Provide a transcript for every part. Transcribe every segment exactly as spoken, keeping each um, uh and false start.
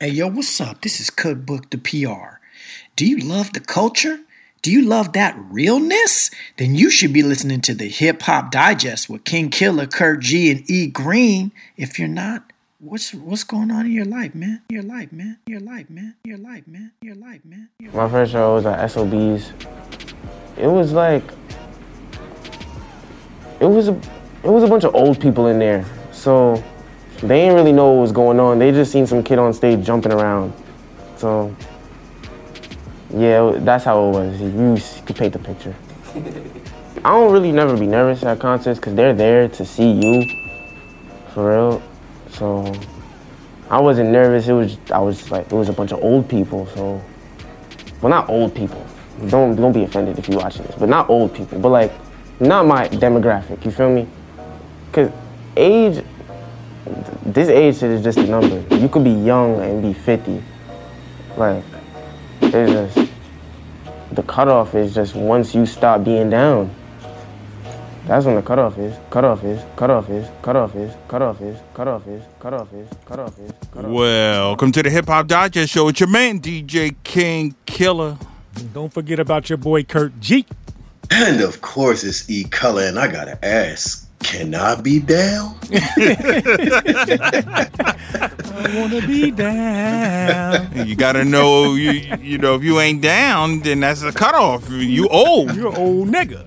Hey, yo, what's up? This is Cookbook the P R. Do you love the culture? Do you love that realness? Then you should be listening to the Hip Hop Digest with King Killer, Kurt G, and E Green. If you're not, what's what's going on in your life, man? Your life, man. Your life, man. Your life, man. Your life, man. Your My first show was at S O B's. It was like, it was a, it was a bunch of old people in there. So they didn't really know what was going on. They just seen some kid on stage jumping around. So, yeah, that's how it was. You could paint the picture. I don't really never be nervous at concerts because they're there to see you, for real. So, I wasn't nervous. It was, I was like, it was a bunch of old people. So, well, not old people. Don't don't be offended if you're watching this, but not old people. But like, not my demographic. You feel me? Because age. This age shit is just a number. You could be young and be fifty. Like, it's just, the cutoff is just once you stop being down. That's when the cutoff is, cutoff is, cutoff is, cutoff is, cutoff is, cutoff is, cutoff is, cutoff is, cutoff is. Welcome to the Hip Hop Digest Show with your man, D J King Killer. Don't forget about your boy, Kurt G. And of course, it's E Color, and I gotta ask, can I be down? I wanna be down. You gotta know, you you know, if you ain't down, then that's a cutoff. You old. You're an old nigga.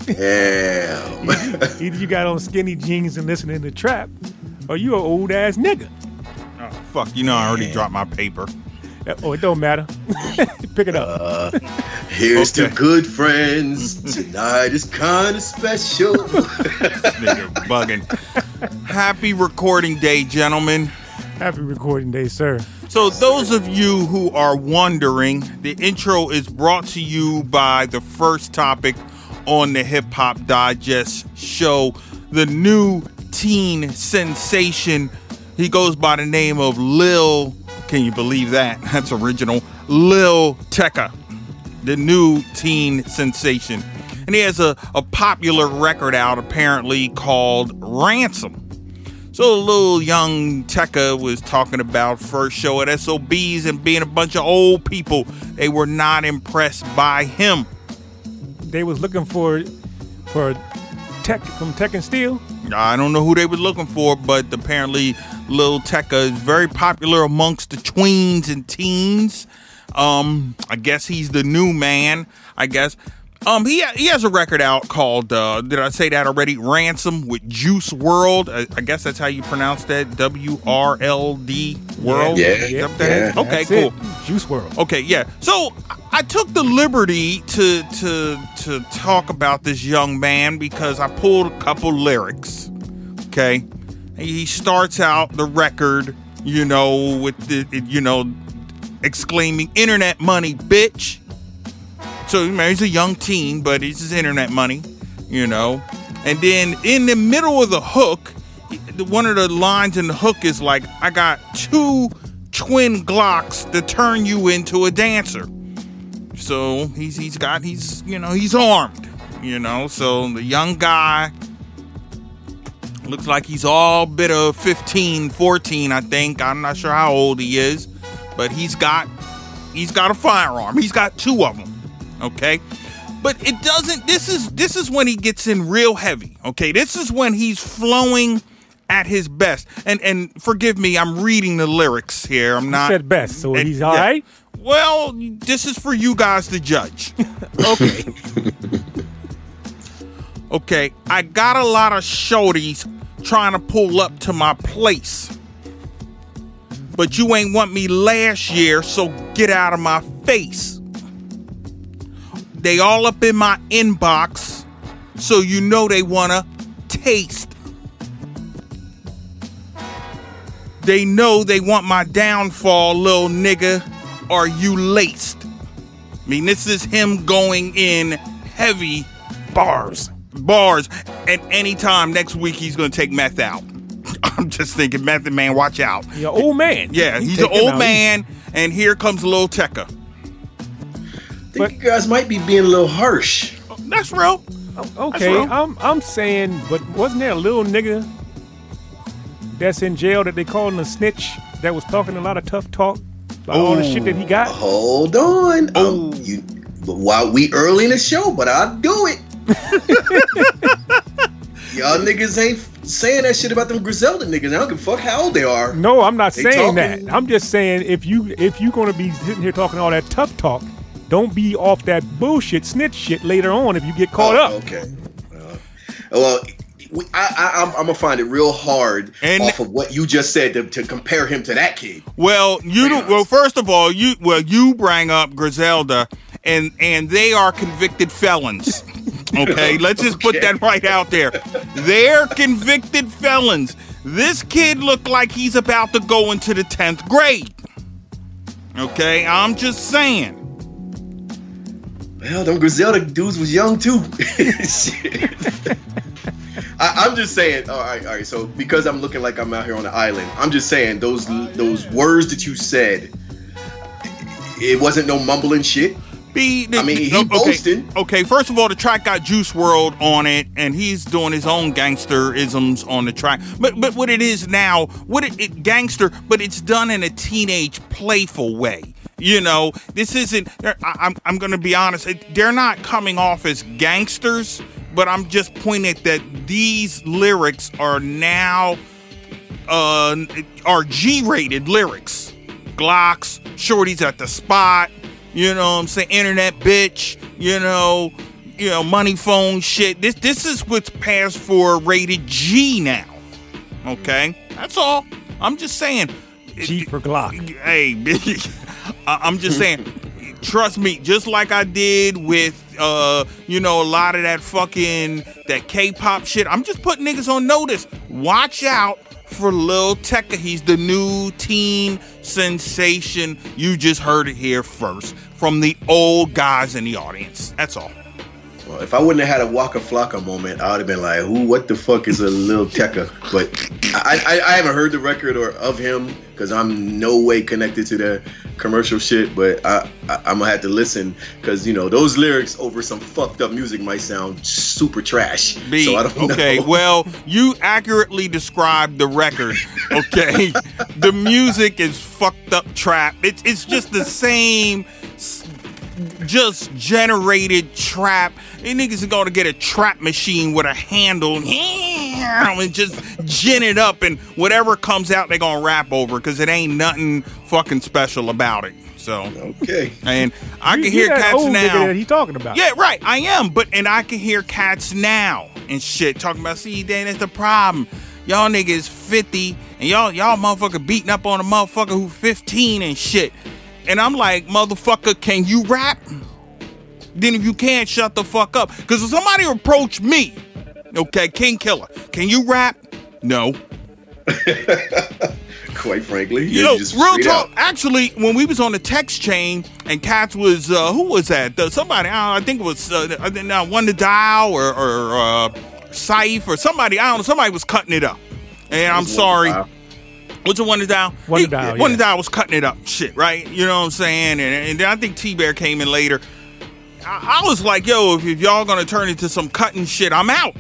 Damn. Either, either you got on skinny jeans and listening to trap, or you an old ass nigga. Oh, fuck, you know I already dropped my paper. Oh, it don't matter. Pick it up. Uh, here's Okay. to good friends. Tonight is kind of special. Nigga bugging. Happy recording day, gentlemen. Happy recording day, sir. So those of you who are wondering, the intro is brought to you by the first topic on the Hip Hop Digest show, the new teen sensation. He goes by the name of Lil, can you believe that? That's original. Lil Tecca, the new teen sensation. And he has a, a popular record out apparently called Ransom. So little young Tecca was talking about first show at S O B's and being a bunch of old people. They were not impressed by him. They was looking for for Tech from Tech and Steel. I don't know who they were looking for, but apparently Lil Tecca is very popular amongst the tweens and teens. Um, I guess he's the new man, I guess. Um, he he has a record out called, uh, did I say that already? Ransom with Juice world. I, I guess that's how you pronounce that. W R L D world. Yeah, Is that what that is? yeah. Okay, That's cool. it. Juice world. Okay, yeah. So I took the liberty to to to talk about this young man because I pulled a couple lyrics. Okay, he starts out the record, you know, with the you know, exclaiming "Internet money, bitch." So you know, he's a young teen, but it's his internet money, you know. And then in the middle of the hook, one of the lines in the hook is like, "I got two twin Glocks to turn you into a dancer." So he's he's got he's you know he's armed, you know. So the young guy looks like he's all bit of fifteen, fourteen, I think. I'm not sure how old he is, but he's got he's got a firearm. He's got two of them. Okay, but it doesn't. This is this is when he gets in real heavy. Okay, this is when he's flowing at his best. And and forgive me, I'm reading the lyrics here. I'm not. You said best, so and- he's all yeah. right. Well, this is for you guys to judge. Okay. Okay, I got a lot of shorties trying to pull up to my place, but you ain't want me last year, so get out of my face. They all up in my inbox, so you know they wanna taste. They know they want my downfall, little nigga. Are you laced? I mean, this is him going in heavy bars. Bars. And anytime next week he's gonna take meth out. I'm just thinking, Method Man, watch out. You're an old man. Yeah, You he's take an him old out man, and here comes Lil Tecca. I think you guys might be being a little harsh. That's real. easy. Okay, That's real. I'm I'm saying, but wasn't there a little nigga that's in jail that they call him a snitch that was talking a lot of tough talk about all the shit that he got? Hold on. Um, you, while we early in the show, but I'll do it. Y'all niggas ain't saying that shit about them Griselda niggas. I don't give a fuck how old they are. No, I'm not They saying talking- that. I'm just saying if you if you're gonna be sitting here talking all that tough talk, don't be off that bullshit snitch shit later on if you get caught Oh, up. Okay. Uh, well, we, I, I, I'm, I'm gonna find it real hard And- off of what you just said to, to compare him to that kid. Well, you do, well. First of all, you well you bring up Griselda, and and they are convicted felons. Okay, let's just put Okay. that right out there. They're convicted felons. This kid looked like he's about to go into the tenth grade. Okay, I'm just saying. Well, them Griselda dudes was young too. Shit. I, I'm just saying. All right, all right. So because I'm looking like I'm out here on the island, I'm just saying those those words that you said. It wasn't no mumbling shit. Be, I mean, he okay, boasting. Okay, first of all, the track got Juice world on it, and he's doing his own gangsterisms on the track. But but what it is now, what it, it gangster, but it's done in a teenage, playful way. You know, this isn't. I, I'm I'm gonna be honest. They're not coming off as gangsters, but I'm just pointing that these lyrics are now uh are G-rated lyrics. Glocks, shorties at the spot. You know what I'm saying? Internet bitch, you know, you know, money phone shit. This this is what's passed for rated G now. Okay? That's all. I'm just saying. G for Glock. Hey, I'm just saying. Trust me, just like I did with uh, you know, a lot of that fucking that K-pop shit. I'm just putting niggas on notice. Watch out for Lil Tecca. He's the new teen sensation. You just heard it here first from the old guys in the audience. That's all. Well, if I wouldn't have had a Waka Flocka moment, I would have been like, "Who? What the fuck is a Lil Tecca?" But I, I, I haven't heard the record or of him because I'm no way connected to the commercial shit. But I, I I'm gonna have to listen because you know those lyrics over some fucked up music might sound super trash. B, so I don't okay, know. well, you accurately described the record. Okay, the music is fucked up trap. It's it's just the same. Just generated trap. These niggas are gonna get a trap machine with a handle and just gin it up, and whatever comes out, they're gonna rap over because it ain't nothing fucking special about it. So Okay. and I You- can you hear that cats old nigga now. that he talking about. Yeah, right. I am, but and I can hear cats now and shit talking about. See, Dan, that's the problem. Y'all niggas fifty and y'all y'all motherfucker beating up on a motherfucker who fifteen and shit. And I'm like, motherfucker, can you rap? Then if you can't, shut the fuck up. Because if somebody approached me, okay, King Killer, can you rap? No. Quite frankly, You yeah, know, just real straight talk. out. Actually, when we was on the text chain and Cats was, uh, who was that? Uh, somebody, I, don't know, I think it was uh, I think, uh, One to Dial or, or uh, Saif or somebody, I don't know, somebody was cutting it up. And I'm was One to sorry. Dial. What's a One to Dial? One to He- Dial, One to yeah. Dial was cutting it up, shit, right? You know what I'm saying? And, and then I think T-Bear came in later. I, I was like, yo, if, if y'all gonna turn into some cutting shit, I'm out.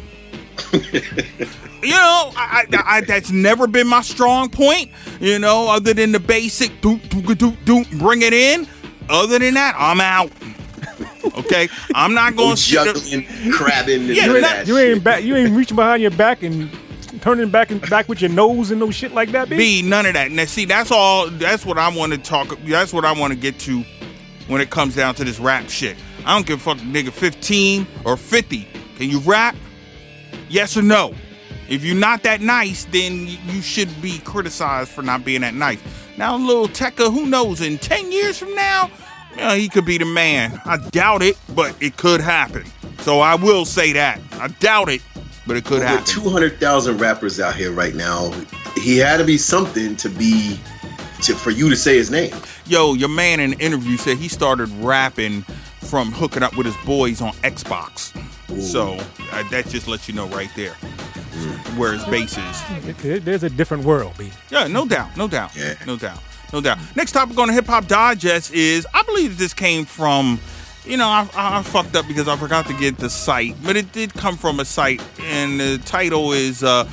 You know, I, I, I, that's never been my strong point. You know, other than the basic, doop, doop, doop, doop, bring it in. Other than that, I'm out. Okay, I'm not Go going to juggling, crabbing, and Yeah, none of not- that You shit. ain't back. You ain't reaching behind your back and turning back and back with your nose and no shit like that, B. be none of that. Now, see, that's all. That's what I want to talk. That's what I want to get to when it comes down to this rap shit. I don't give a fuck, nigga, fifteen or fifty. Can you rap? Yes or no? If you're not that nice, then you should be criticized for not being that nice. Now, little Tecca, who knows? In ten years from now, yeah, he could be the man. I doubt it, but it could happen. So I will say that. I doubt it, but it could With happen. two hundred thousand rappers out here right now, he had to be something to be to, for you to say his name. Yo, your man in the interview said he started rapping from hooking up with his boys on Xbox. Ooh. So uh, that just lets you know right there where his base is. There- There's a different world, B. Yeah, no doubt, no doubt, Yeah. no doubt, no doubt. Next topic on the Hip Hop Digest is, I believe this came from, you know, I, I, I fucked up because I forgot to get the site, but it did come from a site, and the title is uh,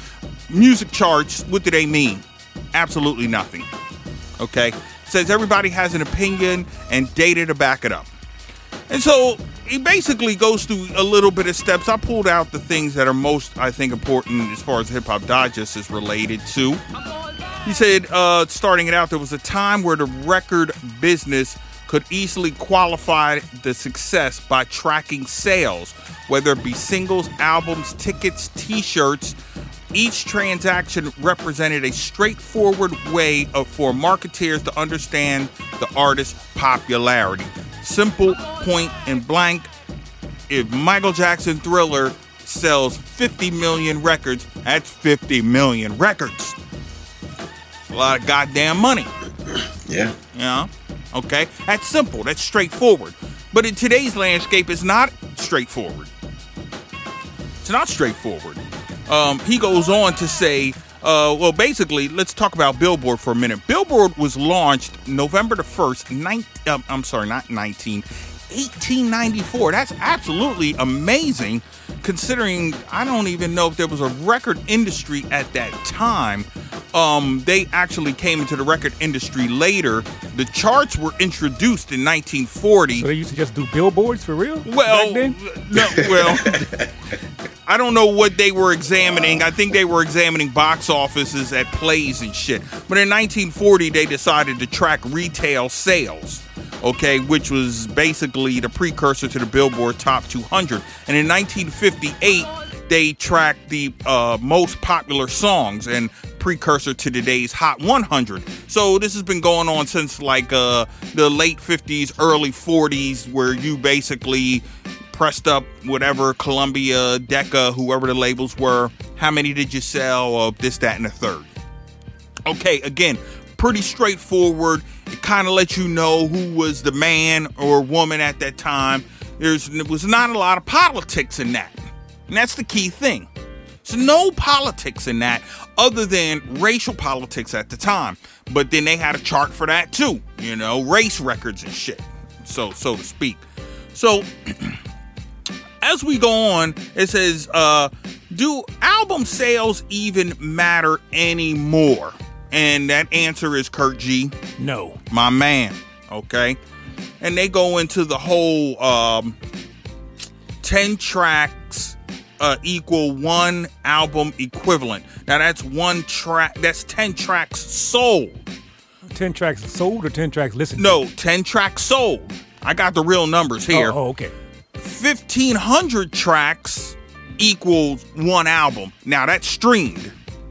music charts, what do they mean? Absolutely nothing. Okay? It says everybody has an opinion and data to back it up. And so he basically goes through a little bit of steps. I pulled out the things that are most, I think, important as far as Hip Hop Digest is related to. He said, uh, starting it out, there was a time where the record business could easily qualify the success by tracking sales, whether it be singles, albums, tickets, t-shirts. Each transaction represented a straightforward way of, for marketeers to understand the artist's popularity. Simple, point and blank. If Michael Jackson Thriller sells fifty million records, that's fifty million records. A lot of goddamn money. Yeah. You know? Okay? That's simple. That's straightforward. But in today's landscape, it's not straightforward. It's not straightforward. Um, he goes on to say, uh, well, basically, let's talk about Billboard for a minute. Billboard was launched November the first, nineteen, uh, I'm sorry, not nineteen, eighteen ninety-four. That's absolutely amazing, considering I don't even know if there was a record industry at that time. Um, they actually came into the record industry later. The charts were introduced in nineteen forty. So they used to just do billboards for real? Well, back then? no, well, I don't know what they were examining. I think they were examining box offices at plays and shit. But in nineteen forty, they decided to track retail sales, okay, which was basically the precursor to the Billboard Top two hundred. And in nineteen fifty-eight, they tracked the uh, most popular songs and precursor to today's Hot one hundred. So this has been going on since like uh, the late fifties, early forties, where you basically pressed up whatever Columbia, Decca, whoever the labels were. How many did you sell of this, that, and the third? Okay, again, pretty straightforward. It kind of lets you know who was the man or woman at that time. There's, there was not a lot of politics in that. And that's the key thing. There's no politics in that other than racial politics at the time. But then they had a chart for that too, you know, race records and shit, so so to speak. So as we go on, it says, uh, do album sales even matter anymore? And that answer is Kurt G. No. My man, okay? And they go into the whole um, ten tracks uh, equal one album equivalent. Now that's one track, that's ten tracks sold. ten tracks sold or ten tracks listened to? No, ten tracks sold. I got the real numbers here. Oh, oh okay. fifteen hundred tracks equals one album. Now that's streamed.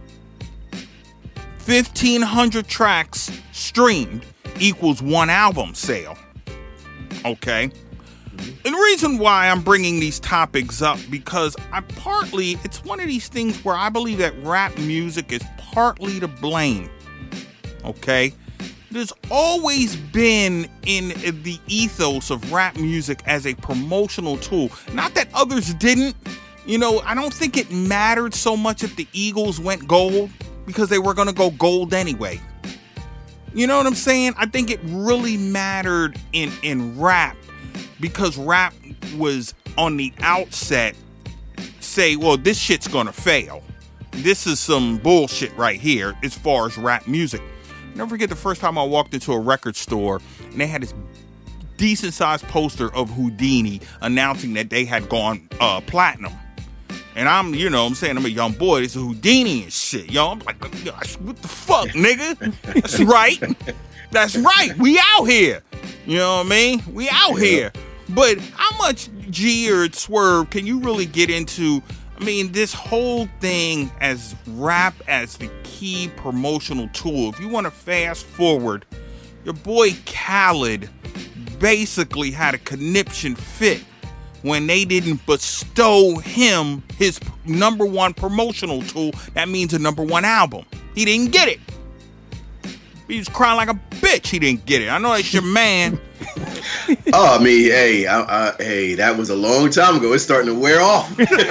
fifteen hundred tracks streamed equals one album sale. Okay. And the reason why I'm bringing these topics up, because I partly, it's one of these things where I believe that rap music is partly to blame. Okay. There's always been in the ethos of rap music as a promotional tool. Not that others didn't. You know, I don't think it mattered so much if the Eagles went gold, because they were going to go gold anyway. You know what I'm saying? I think it really mattered in, in rap, because rap was on the outset say, well, this shit's going to fail. This is some bullshit right here as far as rap music. Never forget the first time I walked into a record store and they had this decent sized poster of Houdini announcing that they had gone uh, platinum. And I'm, you know, I'm saying I'm a young boy. It's a Houdini and shit. Yo, I'm like, gosh, what the fuck, nigga? That's right. That's right. We out here. You know what I mean? We out here. But how much G or Swerve can you really get into? I mean, this whole thing as rap as the key promotional tool. If you want to fast forward, your boy Khaled basically had a conniption fit when they didn't bestow him his number one promotional tool. That means a number one album. He didn't get it. He was crying like a bitch. He didn't get it. I know that's your man. Oh, I mean, hey, I, I, hey, that was a long time ago. It's starting to wear off.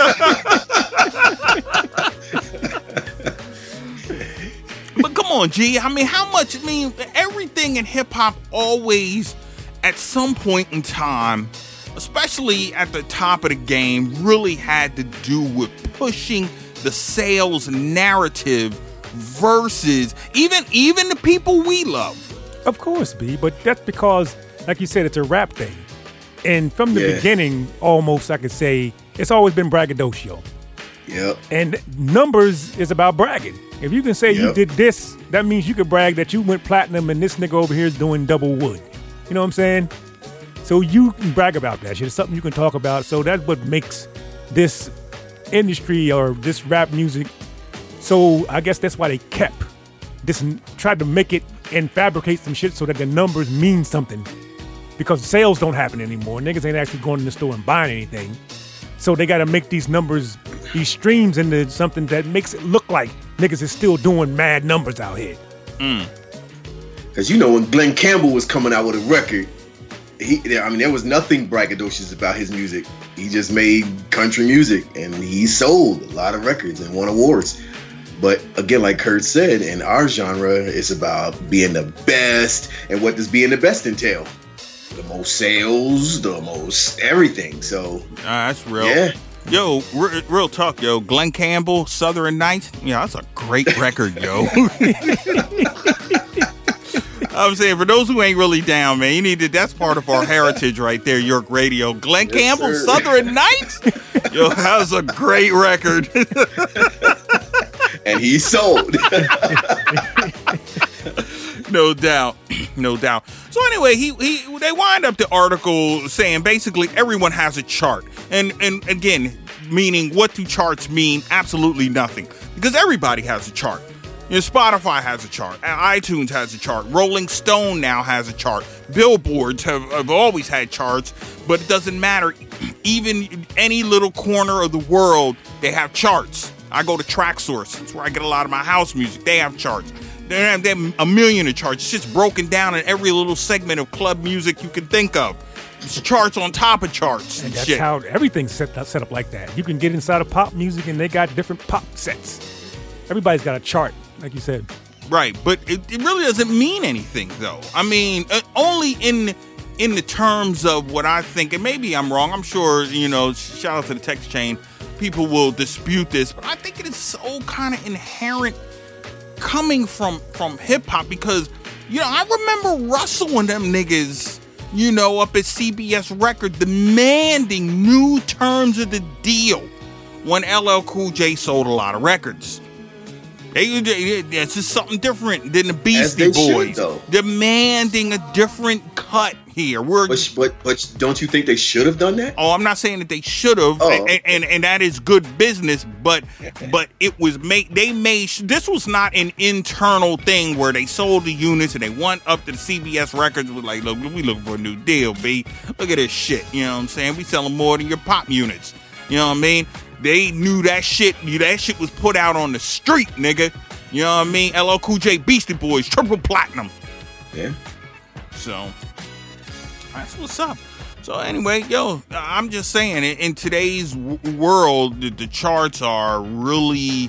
But come on, G. I mean, how much? I mean, everything in hip hop always, at some point in time, especially at the top of the game, really had to do with pushing the sales narrative versus even even the people we love. Of course, B, but that's because, like you said, it's a rap thing. And from the Yeah. beginning, almost, I could say, it's always been braggadocio. Yep. And numbers is about bragging. If you can say you Yep. did this, that means you could brag that you went platinum and this nigga over here is doing double wood. You know what I'm saying? So you can brag about that shit. It's something you can talk about. So that's what makes this industry or this rap music. So I guess that's why they kept this, tried to make it and fabricate some shit so that the numbers mean something. Because sales don't happen anymore. Niggas ain't actually going in the store and buying anything. So they got to make these numbers, these streams into something that makes it look like niggas is still doing mad numbers out here. Mm. Because you know when Glenn Campbell was coming out with a record, he, I mean, there was nothing braggadocious about his music. He just made country music, and he sold a lot of records and won awards. But again, like Kurt said, in our genre, it's about being the best. And what does being the best entail? The most sales, the most everything. So Uh, that's real. yeah. Yo, re- real talk, yo. Glenn Campbell, Southern Nights. Yeah, that's a great record, yo. I'm saying, for those who ain't really down, man, you need to, that's part of our heritage right there, York Radio. Glenn Yes, Campbell, sir. Southern Nights? Yo, that was a great record. And he sold. No doubt. No doubt. So anyway, he, he they wind up the article saying basically everyone has a chart. And and again, meaning what do charts mean? Absolutely nothing. Because everybody has a chart. You know, Spotify has a chart. iTunes has a chart. Rolling Stone now has a chart. Billboards have, have always had charts, but it doesn't matter. Even any little corner of the world, they have charts. I go to TrackSource. That's where I get a lot of my house music. They have charts. They have, they have a million of charts. It's just broken down in every little segment of club music you can think of. It's charts on top of charts and, And that's shit. how everything's set up, set up like that. You can get inside of pop music and they got different pop sets. Everybody's got a chart, like you said. Right, but it, it really doesn't mean anything, though. I mean, uh, only in in the terms of what I think, and maybe I'm wrong. I'm sure, you know, shout out to the text chain. People will dispute this, but I think it is so kind of inherent coming from from hip hop because, you know, I remember Russell and them niggas, you know, up at C B S Record demanding new terms of the deal when L L Cool J sold a lot of records. They, they, it's just something different than the Beastie As they should, Boys though. demanding a different cut here. We're But, but but don't you think they should have done that? oh, I'm not saying that they should have, Oh, and, and and that is good business, but but it was made. They made this was not an internal thing where they sold the units and they went up to the C B S Records was like, look, we looking for a new deal, B. Look at this shit. You know what I'm saying? We selling more than your pop units. You know what I mean? They knew that shit. That shit was put out on the street, nigga. You know what I mean? L L Cool J, Beastie Boys, triple platinum. Yeah. So that's what's up. So anyway, yo, I'm just saying, in, in today's w- world, the, the charts are really,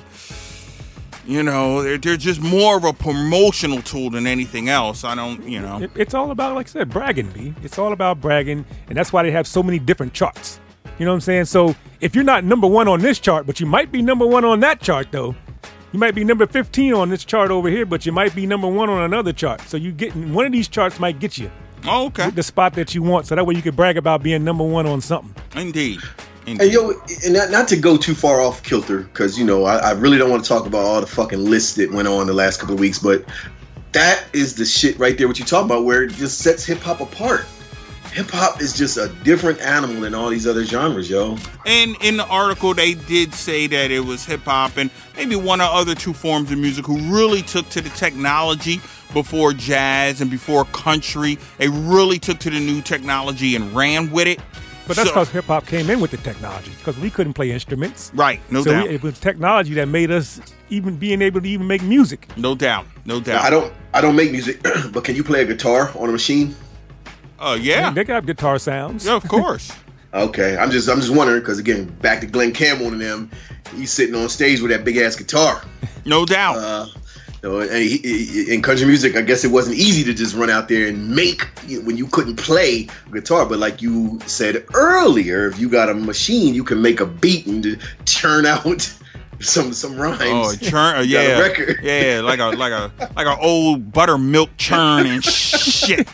you know, they're, they're just more of a promotional tool than anything else. I don't, you know. It, it's all about, like I said, bragging, B. It's all about bragging, and that's why they have so many different charts. You know what I'm saying? So if you're not number one on this chart, but you might be number one on that chart, though. You might be number fifteen on this chart over here, but you might be number one on another chart. So you get one of these charts might get you Oh, okay. the spot that you want. So that way you can brag about being number one on something. Indeed. And Indeed. yo, and not, not to go too far off kilter, because you know I, I really don't want to talk about all the fucking lists that went on the last couple of weeks, but that is the shit right there. What you talking about, where it just sets hip hop apart. Hip hop is just a different animal than all these other genres, yo. And in the article, they did say that it was hip hop and maybe one or other two forms of music who really took to the technology before jazz and before country. They really took to the new technology and ran with it. But that's So- because hip hop came in with the technology, because we couldn't play instruments. Right, no so doubt. we, it was technology that made us even being able to even make music. No doubt. No Now, doubt. I don't I don't make music, but can you play a guitar on a machine? Oh, I yeah. mean, they got guitar sounds. Yeah, of course. Okay, I'm just I'm just wondering because again, back to Glenn Campbell and them, he's sitting on stage with that big ass guitar. No doubt. Uh, you know, and he, he- in country music, I guess it wasn't easy to just run out there and make when you couldn't play guitar. But like you said earlier, if you got a machine, you can make a beat and turn out some some rhymes. Oh, churn, uh, Got yeah, a record. yeah, like a like a like a old buttermilk churn and shit.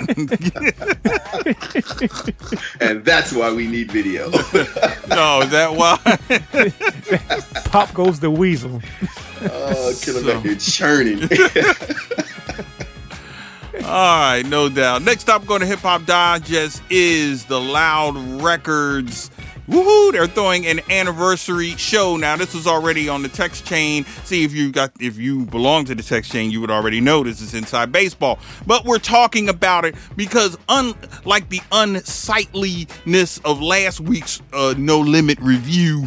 And that's why we need video. No, is that why? Pop goes the weasel. Oh, Killer So- Mac, you're churning. All right, no doubt. Next up, going to Hip Hop Digest is the Loud Records. Woohoo! They're throwing an anniversary show. Now, this was already on the text chain. See, if you got, if you belong to the text chain, you would already know this is Inside Baseball. But we're talking about it because, unlike the unsightliness of last week's uh, No Limit review,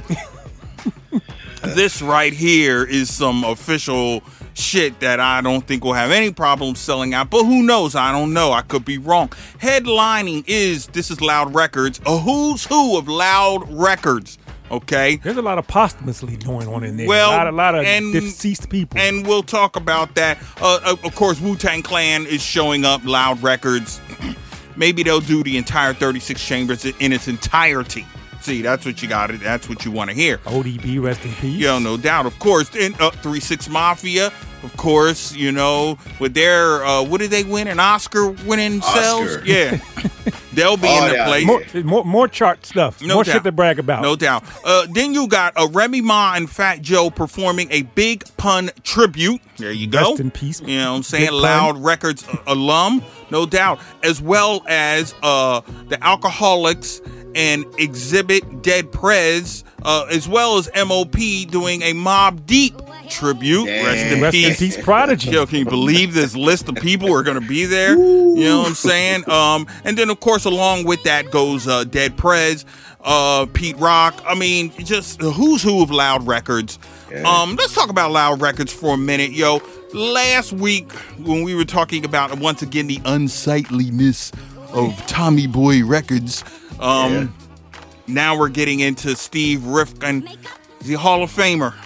this right here is some official shit that I don't think will have any problem selling out, but who knows? I don't know. I could be wrong. Headlining is, this is Loud Records, a who's who of Loud Records, okay? There's a lot of posthumously going on in there. Well, a lot, a lot of and- deceased people. And we'll talk about that. Uh, of course, Wu-Tang Clan is showing up, Loud Records. Maybe they'll do the entire thirty-six Chambers in its entirety. See, that's what you got. That's what you want to hear. O D B, rest in peace. Yo, no doubt. Of course, in uh, three six Mafia, of course, you know, with their, uh, what did they win? An Oscar winning sales? Oscar. Yeah. They'll be Oh, in the yeah. place. More, more, more chart stuff. No more doubt. shit to brag about. No doubt. Uh, then you got uh, Remy Ma and Fat Joe performing a Big Pun tribute. There you go. Rest in peace. You know what I'm saying? Big Pun. Loud Records uh, alum, no doubt. As well as uh, the Alcoholics and Exhibit Dead Prez, uh, as well as M O P doing a Mobb Deep tribute. Damn. Rest in Rest in peace. peace, Prodigy. Yo, can you believe this list of people who are going to be there? You know what I'm saying? Um, and then, of course, along with that goes uh, Dead Prez, uh, Pete Rock. I mean, just the who's who of Loud Records. Yeah. Um, let's talk about Loud Records for a minute, yo. Last week, when we were talking about, once again, the unsightliness of Tommy Boy Records, um, Yeah. now we're getting into Steve Rifkin, the Hall of Famer.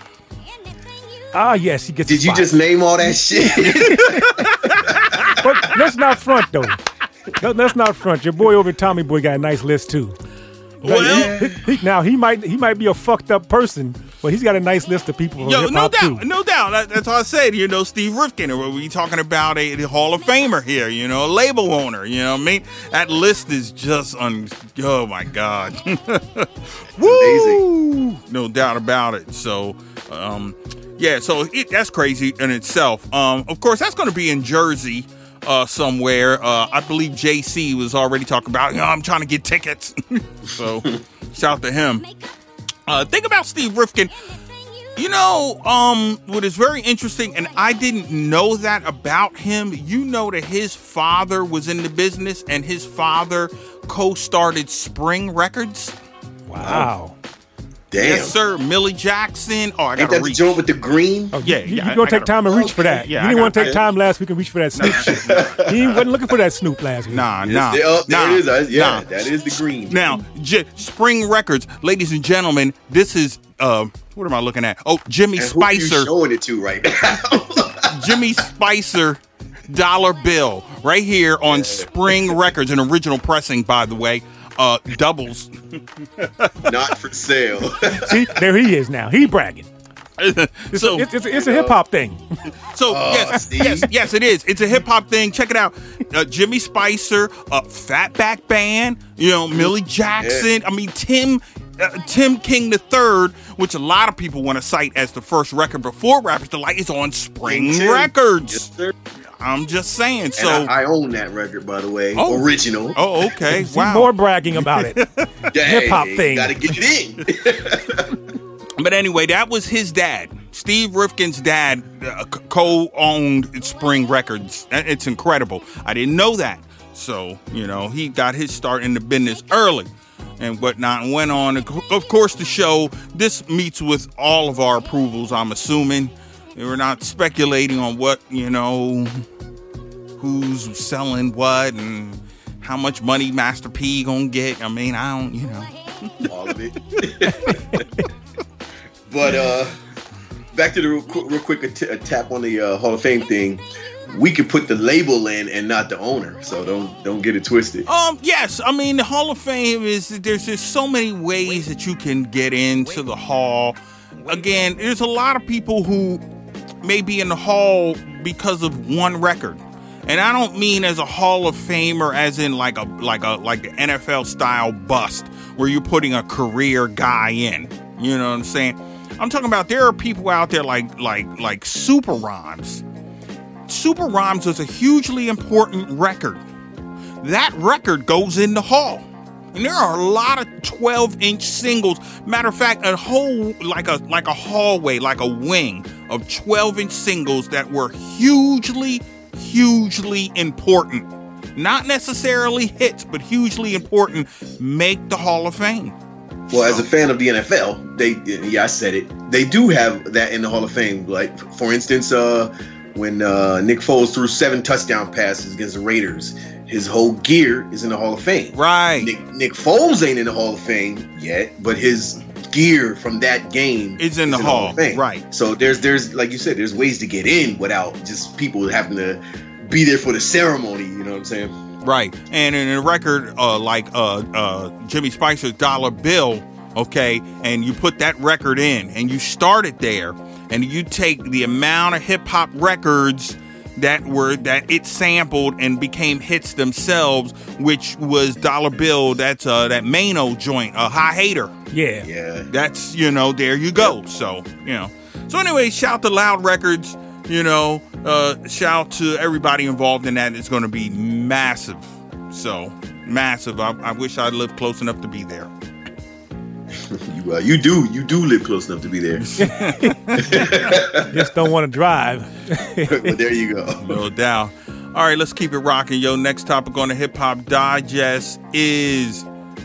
Ah, yes, he gets. Did a you spot. just name all that shit? But let's not front though. Let- Let's not front. Your boy over at Tommy Boy got a nice list too. Well, He- he- now he might he might be a fucked up person, but he's got a nice list of people from Yo, hip no hop doubt, too. no doubt. That, that's all I said. You know, Steve Rifkin. We talking about a, a Hall of Famer here. You know, a label owner. You know what I mean? That list is just un. Oh my God. Woo! No doubt about it. So, um, yeah. So it, that's crazy in itself. Um, of course, that's going to be in Jersey. Uh, somewhere. Uh, I believe J C was already talking about, you know, I'm trying to get tickets. So, shout out to him. Uh, think about Steve Rifkin. You know, um, what is very interesting, and I didn't know that about him. You know that his father was in the business, and his father co-started Spring Records. Wow. Damn. Yes, sir. Millie Jackson. Oh, I Ain't gotta that the reach. joint with the green? Oh, yeah, You, yeah. you I- gonna I take gotta- time to reach for that. Yeah, you I didn't want to gotta- take time last week and reach for that Snoop shit. He wasn't looking for that Snoop last week. Nah, Yes, nah, there- oh, there nah, it is. Uh, Yeah, nah. that is the green. Now, J- Spring Records, ladies and gentlemen, this is, uh, what am I looking at? Oh, Jimmy And who you Spicer. showing it to right now? Jimmy Spicer dollar bill right here on Spring Records, an original pressing, by the way. Uh, doubles. Not for sale. See, there he is now. He bragging. It's, so, a, it's, it's, a, it's a hip hop thing. so Oh, yes, Steve. yes, yes, it is. It's a hip hop thing. Check it out. Uh, Jimmy Spicer, uh, Fatback Band, you know, Millie Jackson. I mean, Tim, uh, Tim King the Third, which a lot of people want to cite as the first record before Rapper's Delight, is on Spring Tim. Records. Yes, sir. I'm just saying. And So, I, I own that record, by the way. Oh. Original. oh, okay, See, wow. more bragging about it. Hey, hip-hop thing. Gotta get it in. But anyway, that was his dad. Steve Rifkin's dad uh, c- co-owned Spring Records. And it's incredible. I didn't know that. So, you know, he got his start in the business early and whatnot and went on. Of course, the show, this meets with all of our approvals, I'm assuming. We're not speculating on what, you know, who's selling what and how much money Master P gonna get. I mean, I don't, you know. All of it. But uh, back to the real quick, real quick a, t- a tap on the uh, Hall of Fame thing. We could put the label in and not the owner, so don't don't get it twisted. Um, yes, I mean the Hall of Fame is there's just so many ways that you can get into the Hall. again, there's a lot of people who may be in the Hall because of one record. And I don't mean as a Hall of Famer as in like a like a like the N F L style bust where you're putting a career guy in. You know what I'm saying? I'm talking about there are people out there like like like Super Rhymes. Super Rhymes was a hugely important record. That record goes in the Hall. And there are a lot of twelve inch singles. Matter of fact, a whole like a like a hallway, like a wing of twelve inch singles that were hugely hugely important. Not necessarily hits, but hugely important, make the Hall of Fame. Well, as a fan of the N F L, they yeah, I said it. They do have that in the Hall of Fame. Like, for instance, uh, when uh, Nick Foles threw seven touchdown passes against the Raiders, his whole gear is in the Hall of Fame. Right. Nick, Nick Foles ain't in the Hall of Fame yet, but his gear from that game is in the, is in Hall. the Hall of Fame. Right. So there's there's like you said, there's ways to get in without just people having to be there for the ceremony. You know what I'm saying? Right. And in a record uh, like uh, uh, Jimmy Spicer's Dollar Bill, okay, and you put that record in and you start it there, and you take the amount of hip hop records that were that it sampled and became hits themselves, which was Dollar Bill. That's uh, that Mano joint, a uh, High Hater. Yeah. Yeah. That's, you know, there you go. So, you know. So anyway, shout to Loud Records, you know, uh, shout to everybody involved in that. It's going to be massive. So, massive. I, I wish I lived close enough to be there. you, uh, you do. You do live close enough to be there. Just don't want to drive. But there you go. No doubt. All right, let's keep it rocking, yo. Next topic on the Hip Hop Digest is...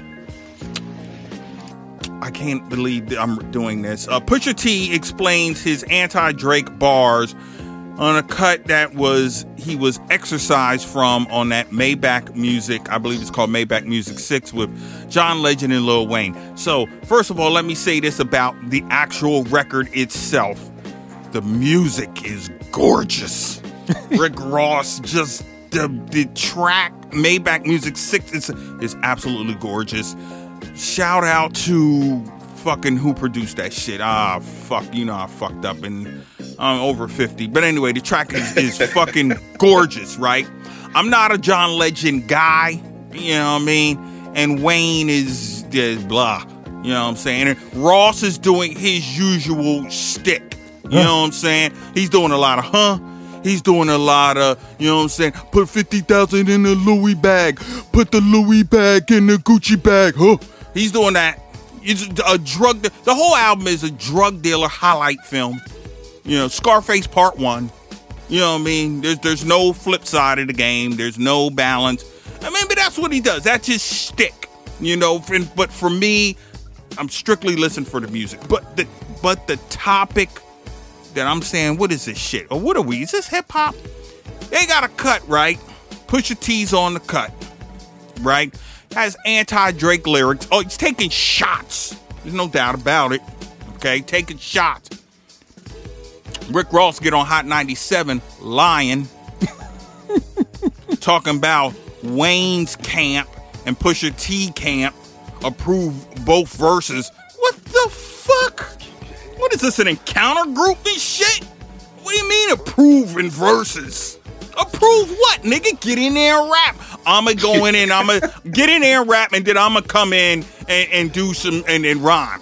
I can't believe that I'm doing this. Uh, Pusha T explains his anti-Drake bars on a cut that was he was exercised from on that Maybach Music, I believe it's called Maybach Music six with John Legend and Lil Wayne. So, first of all, let me say this about the actual record itself. The music is gorgeous. Rick Ross, just the the track Maybach Music six is is absolutely gorgeous. Shout out to fucking who produced that shit. Ah, fuck, you know I fucked up and I'm over fifty. But anyway, the track is, is fucking gorgeous, right? I'm not a John Legend guy, you know what I mean? And Wayne is uh, blah, you know what I'm saying? And Ross is doing his usual shtick, you huh. know what I'm saying? He's doing a lot of huh? He's doing a lot of, you know what I'm saying? Put fifty thousand in the Louis bag. Put the Louis bag in the Gucci bag, huh? He's doing that. It's a drug. De- the whole album is a drug dealer highlight film. You know, Scarface Part One. You know what I mean? There's there's no flip side of the game. There's no balance. I mean, but that's what he does. That's his shtick. You know. But for me, I'm strictly listening for the music. But the but the topic that I'm saying, what is this shit? Or what are we? Is this hip hop? They got a cut, right? Pusha T's on the cut, right? Has anti-Drake lyrics. Oh, he's taking shots. There's no doubt about it. Okay, taking shots. Rick Ross get on Hot ninety-seven lying. Talking about Wayne's camp and Pusha T camp approve both verses. What the fuck? What is this, an encounter group and shit? What do you mean approving verses? Approve what, nigga? Get in there and rap. I'ma go in and I'ma get in there and rap, and then I'ma come in and, and do some and, and rhyme.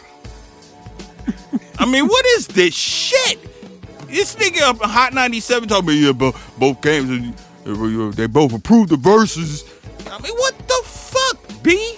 I mean, what is this shit? This nigga up Hot ninety-seven talking about, yeah, but both games, they both approved the verses. I mean, what the fuck, B?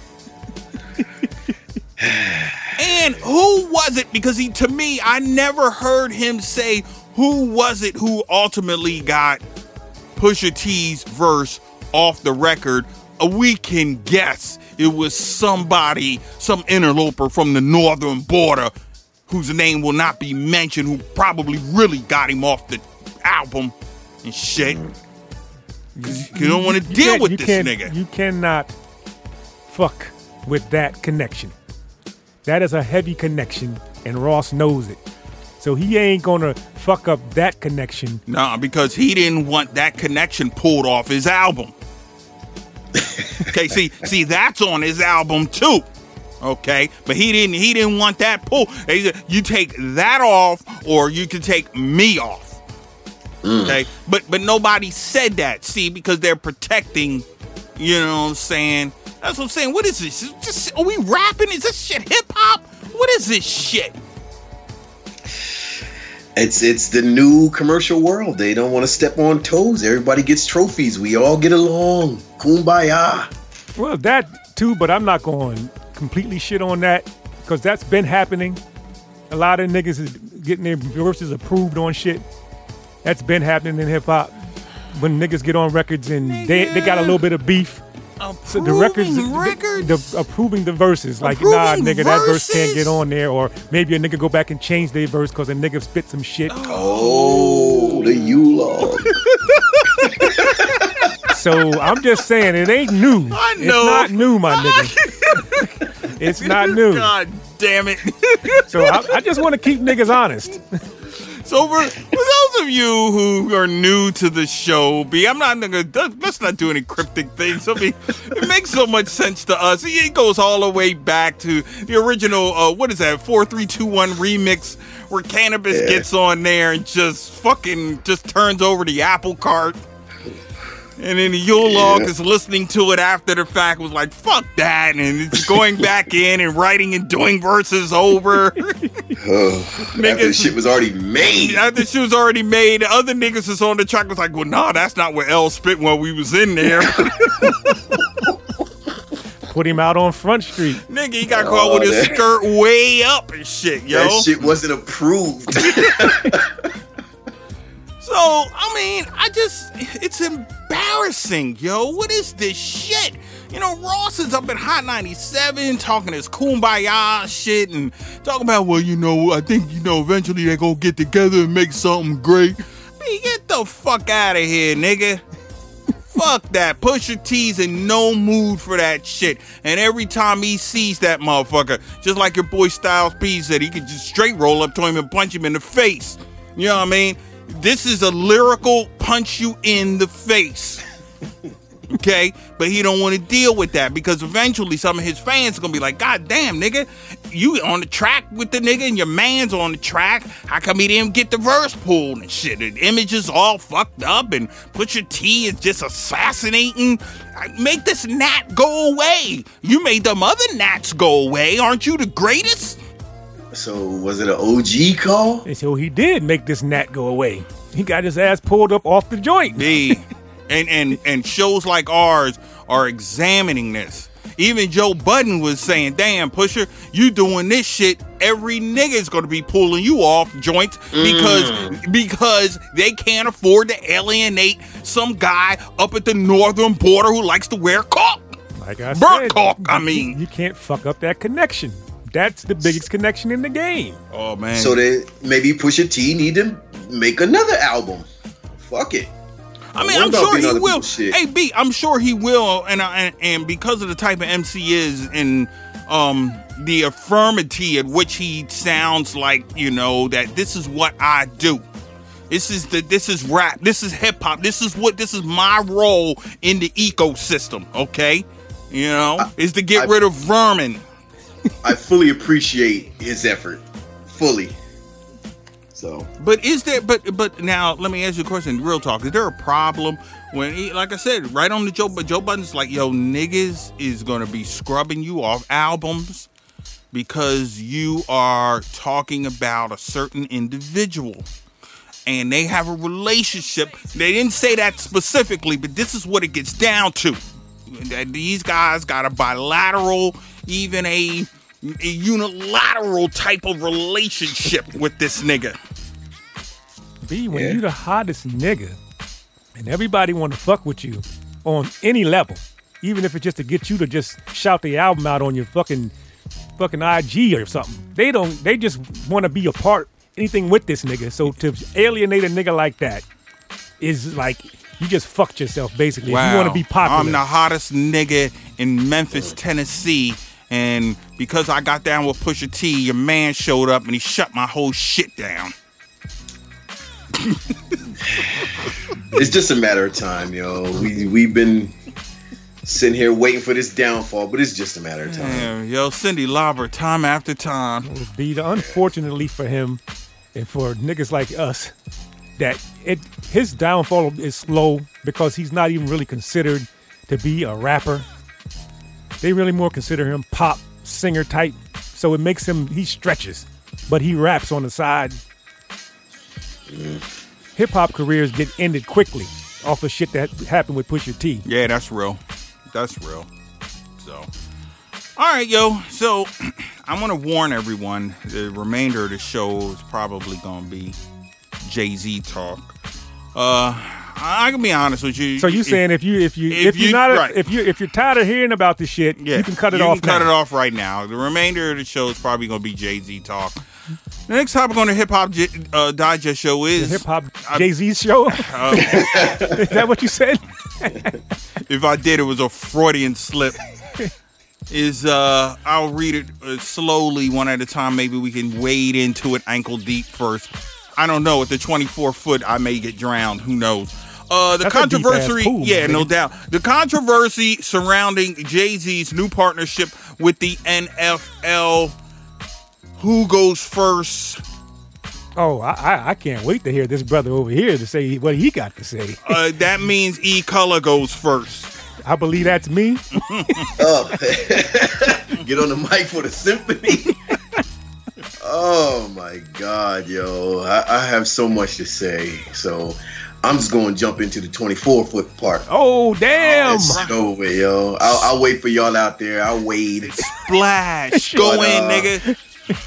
And who was it? Because he, to me, I never heard him say who was it who ultimately got Pusha T's verse off the record. We can guess it was somebody, some interloper from the northern border whose name will not be mentioned, who probably really got him off the album and shit. You don't want to deal with this nigga. You cannot fuck with that connection. That is a heavy connection, and Ross knows it. So he ain't gonna fuck up that connection. Nah, because he didn't want that connection pulled off his album. Okay, see, see, that's on his album too. Okay, but he didn't. He didn't want that pull. He said, you take that off, or you can take me off. Mm. Okay, but but nobody said that. See, because they're protecting. You know what I'm saying? That's what I'm saying. What is this? Is just are we rapping? Is this shit hip hop? What is this shit? It's it's the new commercial world. They don't want to step on toes. Everybody gets trophies. We all get along. Kumbaya. Well, that too, but I'm not going completely shit on that because that's been happening. A lot of niggas is getting their verses approved on shit. That's been happening in hip hop. When niggas get on records and they, they got a little bit of beef. So the records, records? The, the, approving the verses, like approving nah, nigga, verses? that verse can't get on there, or maybe a nigga go back and change their verse because a nigga spit some shit. Oh, the U-Log. So I'm just saying, it ain't new. I know. It's not new, my nigga. It's not new. God damn it. So I, I just want to keep niggas honest. So for, for those of you who are new to the show, B, I'm not gonna let's not do any cryptic things. I mean, it makes so much sense to us. It goes all the way back to the original. Uh, what is that? Four, three, two, one remix where Cannabis yeah. gets on there and just fucking just turns over the apple cart. And then the U-Log yeah. is listening to it after the fact, was like, fuck that. And it's going back in and writing and doing verses over. Oh, after the shit was already made. After the shit was already made, the other niggas that's on the track was like, well, nah, that's not what L spit while we was in there. Put him out on Front Street. Nigga, he got caught oh, with his that, skirt way up and shit, yo. That shit wasn't approved. So, I mean, I just, it's embarrassing, yo. What is this shit? You know, Ross is up at Hot ninety-seven talking his kumbaya shit and talking about, well, you know, I think, you know, eventually they're gonna get together and make something great. Man, get the fuck out of here, nigga. Fuck that. Pusha T's in no mood for that shit. And every time he sees that motherfucker, just like your boy Styles P said, he could just straight roll up to him and punch him in the face. You know what I mean? This is a lyrical punch you in the face. Okay? But he don't want to deal with that because eventually some of his fans are going to be like, God damn, nigga, you on the track with the nigga and your man's on the track. How come he didn't get the verse pulled and shit? The image is all fucked up and Pusha T is just assassinating. Make this gnat go away. You made them other gnats go away. Aren't you the greatest? So was it an O G call? And so he did make this gnat go away. He got his ass pulled up off the joint. B. And, and, and shows like ours are examining this. Even Joe Budden was saying, damn, Pusher, you doing this shit, every nigga's gonna be pulling you off joints because mm. because they can't afford to alienate some guy up at the northern border who likes to wear caulk. Like I Burnt said, caulk, I mean. You, you can't fuck up that connection. That's the biggest connection in the game. Oh, man. So then maybe Pusha T need to make another album. Fuck it. I mean, I'm sure he will. Hey, B, I'm sure he will. And, and and because of the type of M C he is and um, the affirmity at which he sounds like, you know, that this is what I do. This is the this is rap. This is hip hop. This is what this is my role in the ecosystem. OK, you know, I, is to get I, rid of vermin. I fully appreciate his effort. Fully. So, but is there? But but now let me ask you a question. Real talk. Is there a problem when, he, like I said, right on the Joe, but Joe Budden's like, yo, niggas is gonna be scrubbing you off albums because you are talking about a certain individual, and they have a relationship. They didn't say that specifically, but this is what it gets down to. That these guys got a bilateral, even a. a unilateral type of relationship with this nigga. B, when yeah. you the hottest nigga and everybody want to fuck with you on any level, even if it's just to get you to just shout the album out on your fucking fucking I G or something. They don't, they just want to be a part, anything with this nigga. So to alienate a nigga like that is like, you just fucked yourself basically. Wow. If you want to be popular. I'm the hottest nigga in Memphis, Tennessee. And because I got down with Pusha T, your man showed up and he shut my whole shit down. It's just a matter of time, yo. We we've been sitting here waiting for this downfall, but it's just a matter of time. Damn, yo, Cindy Lauper, time after time. It would be unfortunately for him and for niggas like us that it his downfall is slow because he's not even really considered to be a rapper. They really more consider him pop singer type, so it makes him he stretches, but he raps on the side. Mm. Hip hop careers get ended quickly off of shit that happened with Pusha T. Yeah, that's real. That's real. So, all right, yo. So, I'm gonna warn everyone. The remainder of the show is probably gonna be Jay-Z talk. Uh, I can be honest with you. So you saying if you if you if, if you're you, not right. if you if you're tired of hearing about this shit, yeah, you can cut it you off. Can cut now. it off right now. The remainder of the show is probably gonna be Jay-Z talk. The next topic on the Hip Hop uh, Digest show is the Hip Hop Jay-Z show. Uh, is that what you said? If I did, it was a Freudian slip. Is uh, I'll read it uh, slowly, one at a time. Maybe we can wade into it ankle deep first. I don't know. At the twenty-four foot, I may get drowned. Who knows? Uh, the That's controversy, pool, yeah, man. no doubt. The controversy surrounding Jay-Z's new partnership with the N F L. Who goes first? Oh, I, I I can't wait to hear this brother over here to say what he got to say. Uh, that means E. Color goes first. I believe that's me. Oh, get on the mic for the symphony. Oh my God, yo! I, I have so much to say, so I'm just going to jump into the twenty-four foot part. Oh damn! Let's go with it, yo. I'll, I'll wait for y'all out there. I'll wade. Splash, go But, in, uh, nigga.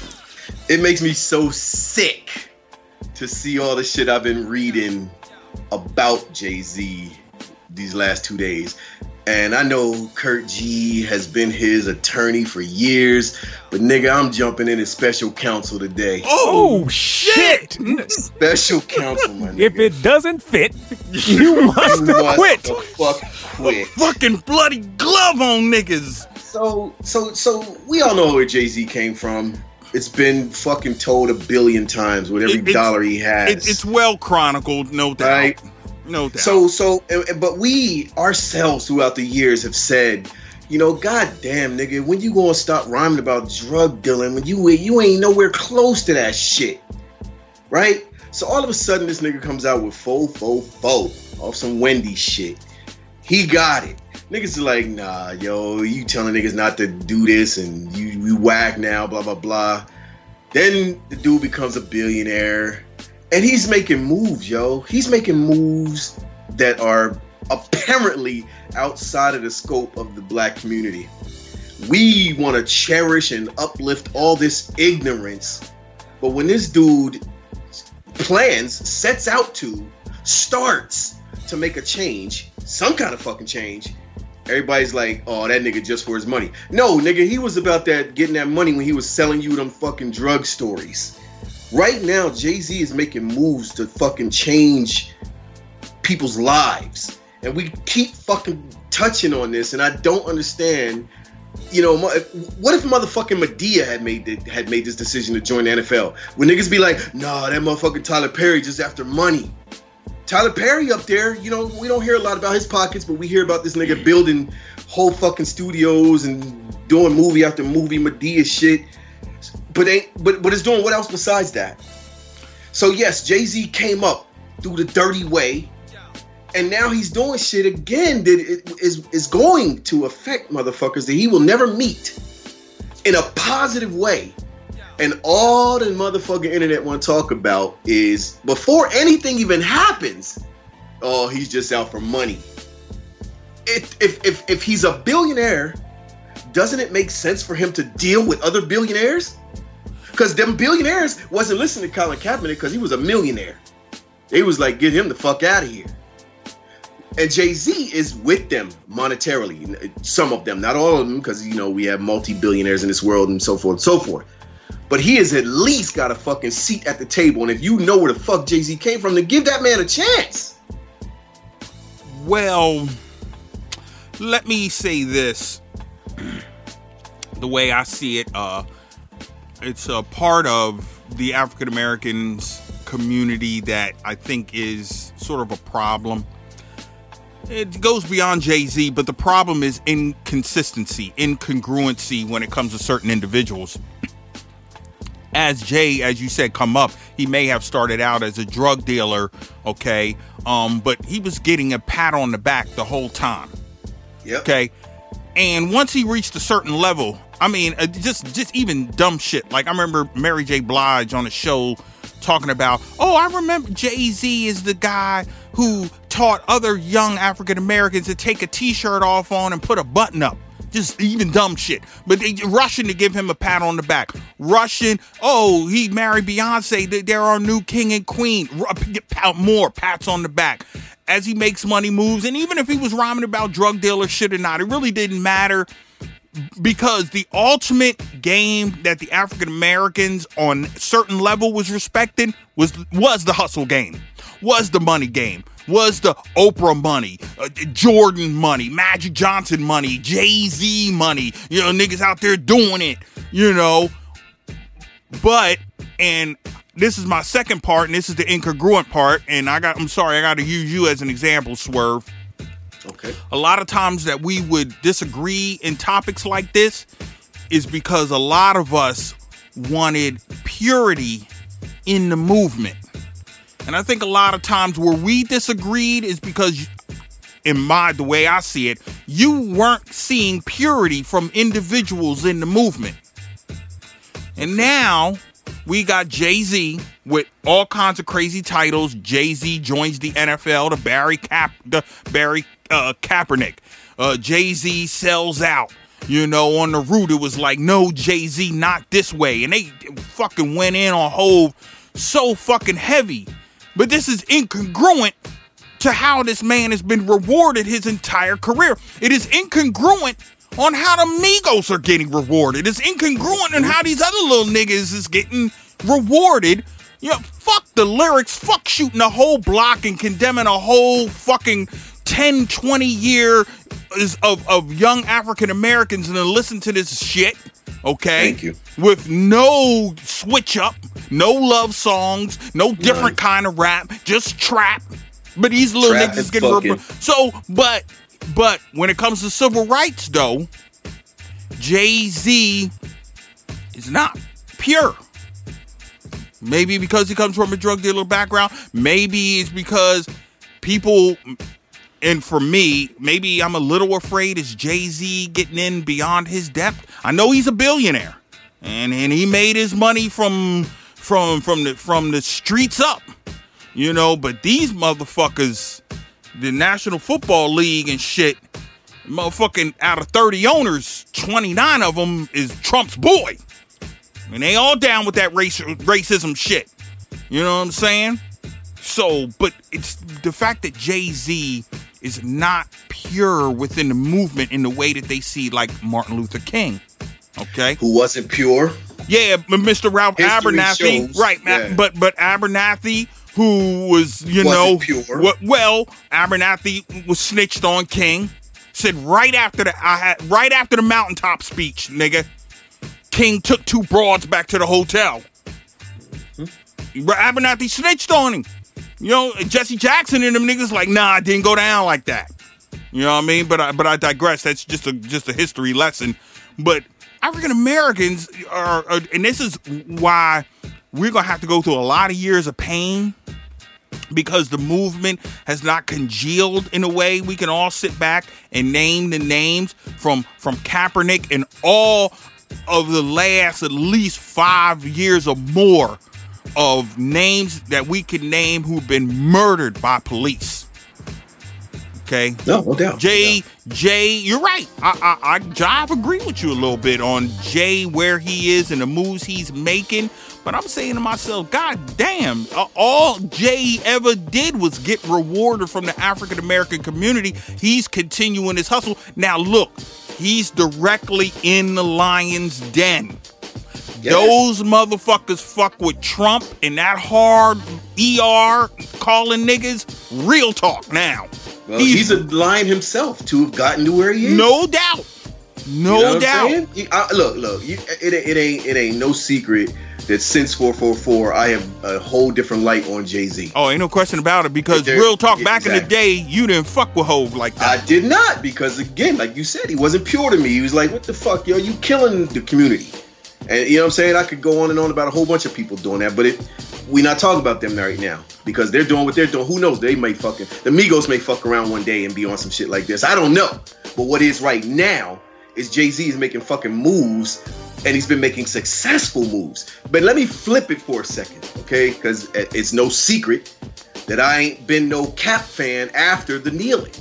It makes me so sick to see all the shit I've been reading about Jay-Z these last two days. And I know Kurt G has been his attorney for years, but nigga, I'm jumping in as special counsel today. Oh shit! Special counsel, my nigga. If it doesn't fit, you must You must quit. the fuck quit. Fucking bloody glove on niggas. So, so, so we all know where Jay-Z came from. It's been fucking told a billion times with every It- it's- dollar he has. It, it's well chronicled, no doubt. Right. No doubt. So, so, uh, but we ourselves throughout the years have said, you know, goddamn, nigga, when you gonna stop rhyming about drug dealing when you you ain't nowhere close to that shit, right? So all of a sudden, this nigga comes out with fo fo fo off some Wendy shit. He got it. Niggas are like, nah, yo, you telling niggas not to do this and you you whack now, blah blah blah. Then the dude becomes a billionaire. And he's making moves, yo. He's making moves that are apparently outside of the scope of the black community. We want to cherish and uplift all this ignorance. But when this dude plans, sets out to, starts to make a change, some kind of fucking change, everybody's like, oh, that nigga just for his money. No, nigga, he was about that getting that money when he was selling you them fucking drug stories. Right now, Jay-Z is making moves to fucking change people's lives. And we keep fucking touching on this, and I don't understand, you know, what if motherfucking Medea had made the, had made this decision to join the N F L? Would niggas be like, nah, that motherfucking Tyler Perry just after money. Tyler Perry up there, you know, we don't hear a lot about his pockets, but we hear about this nigga building whole fucking studios and doing movie after movie Medea shit. But ain't but but it's doing what else besides that? So yes, Jay-Z came up through the dirty way, and now he's doing shit again that is is going to affect motherfuckers that he will never meet in a positive way. And all the motherfucking internet want to talk about is before anything even happens, oh, he's just out for money. If if if, if he's a billionaire, doesn't it make sense for him to deal with other billionaires? Because them billionaires wasn't listening to Colin Kaepernick because he was a millionaire. They was like, get him the fuck out of here. And Jay-Z is with them monetarily. Some of them, not all of them, because, you know, we have multi-billionaires in this world and so forth and so forth. But he has at least got a fucking seat at the table. And if you know where the fuck Jay-Z came from, then give that man a chance. Well, let me say this. The way I see it, uh, it's a part of the African Americans community that I think is sort of a problem. it goes beyond Jay-Z, but the problem is inconsistency, incongruency when it comes to certain individuals. As Jay, as you said, come up, he may have started out as a drug dealer, okay, um, but he was getting a pat on the back the whole time. Yep. Okay, and once he reached a certain level, I mean, uh, just just even dumb shit. Like I remember Mary J. Blige on a show talking about, oh, I remember Jay-Z is the guy who taught other young African Americans to take a T-shirt off on and put a button up. Just even dumb shit. But they rushing to give him a pat on the back. Rushing, oh, he married Beyonce. They're our new king and queen. More pats on the back. As he makes money moves, and even if he was rhyming about drug dealer shit or not, it really didn't matter, because the ultimate game that the African Americans on certain level was respecting was was the hustle game, was the money game, was the Oprah money, uh, Jordan money, Magic Johnson money, Jay-Z money, you know, niggas out there doing it, you know. But, and this is my second part, and this is the incongruent part, and I got, I'm sorry, I got to use you as an example, Swerve. Okay. A lot of times that we would disagree in topics like this is because a lot of us wanted purity in the movement. And I think a lot of times where we disagreed is because, in my, the way I see it, you weren't seeing purity from individuals in the movement. And now we got Jay-Z with all kinds of crazy titles. Jay-Z joins the N F L, the Barry Cap, the Barry uh, Kaepernick. Uh, Jay-Z sells out. You know, on the route, it was like, no, Jay-Z, not this way. And they fucking went in on Hove so fucking heavy. But this is incongruent to how this man has been rewarded his entire career. It is incongruent on how the Migos are getting rewarded. It's incongruent on how these other little niggas is getting rewarded. You know, fuck the lyrics, fuck shooting a whole block and condemning a whole fucking ten, twenty year of, of young African Americans and then listen to this shit, okay? Thank you. With no switch up, no love songs, no different None. kind of rap, just trap. But these little Trap niggas and getting fucking- rep- so, but But when it comes to civil rights, though, Jay-Z is not pure. Maybe because he comes from a drug dealer background. Maybe it's because people, and for me, maybe I'm a little afraid is Jay-Z getting in beyond his depth. I know he's a billionaire, and, and he made his money from from from the from the streets up, you know. But these motherfuckers, the National Football League and shit, motherfucking out of thirty owners, twenty-nine of them is Trump's boy. And they all down with that race, racism shit. You know what I'm saying? So, but it's the fact that Jay-Z is not pure within the movement in the way that they see like Martin Luther King. Okay? Who wasn't pure. Yeah, Mister Ralph History Abernathy. shows, Right, yeah. but but Abernathy, who was, you Wasn't know, pure. wa- well, Abernathy was snitched on King. Said right after the I had right after the mountaintop speech, nigga, King took two broads back to the hotel. Hmm? Abernathy snitched on him. You know, Jesse Jackson and them niggas like, nah, it didn't go down like that. You know what I mean? But I but I digress. That's just a just a history lesson. But African Americans are, are, and this is why we're gonna have to go through a lot of years of pain, because the movement has not congealed in a way we can all sit back and name the names from from Kaepernick and all of the last at least five years or more of names that we can name who've been murdered by police. Okay. No, no doubt. Jay, No. Jay, you're right. I, I, I, Jive agree with you a little bit on Jay, where he is and the moves he's making. But I'm saying to myself, God damn, uh, all Jay ever did was get rewarded from the African American community. He's continuing his hustle. Now look, he's directly in the lion's den. Yes. Those motherfuckers fuck with Trump and that hard E R calling niggas. Real talk now. Well, he's, he's a lion himself to have gotten to where he is. No doubt. No you know doubt. You, I, look, look. You, it, it ain't it ain't no secret that since four four four, I have a whole different light on Jay-Z. Oh, ain't no question about it. Because There- real talk, back exactly. in the day, you didn't fuck with Hov like that. I did not, because again, like you said, he wasn't pure to me. He was like, what the fuck, yo, you killing the community. And you know what I'm saying? I could go on and on about a whole bunch of people doing that, but it, we not talking about them right now because they're doing what they're doing. Who knows? They may fucking, the Migos may fuck around one day and be on some shit like this. I don't know. But what is right now is Jay-Z is making fucking moves, and he's been making successful moves. But let me flip it for a second, okay? Because it's no secret that I ain't been no Cap fan after the kneeling.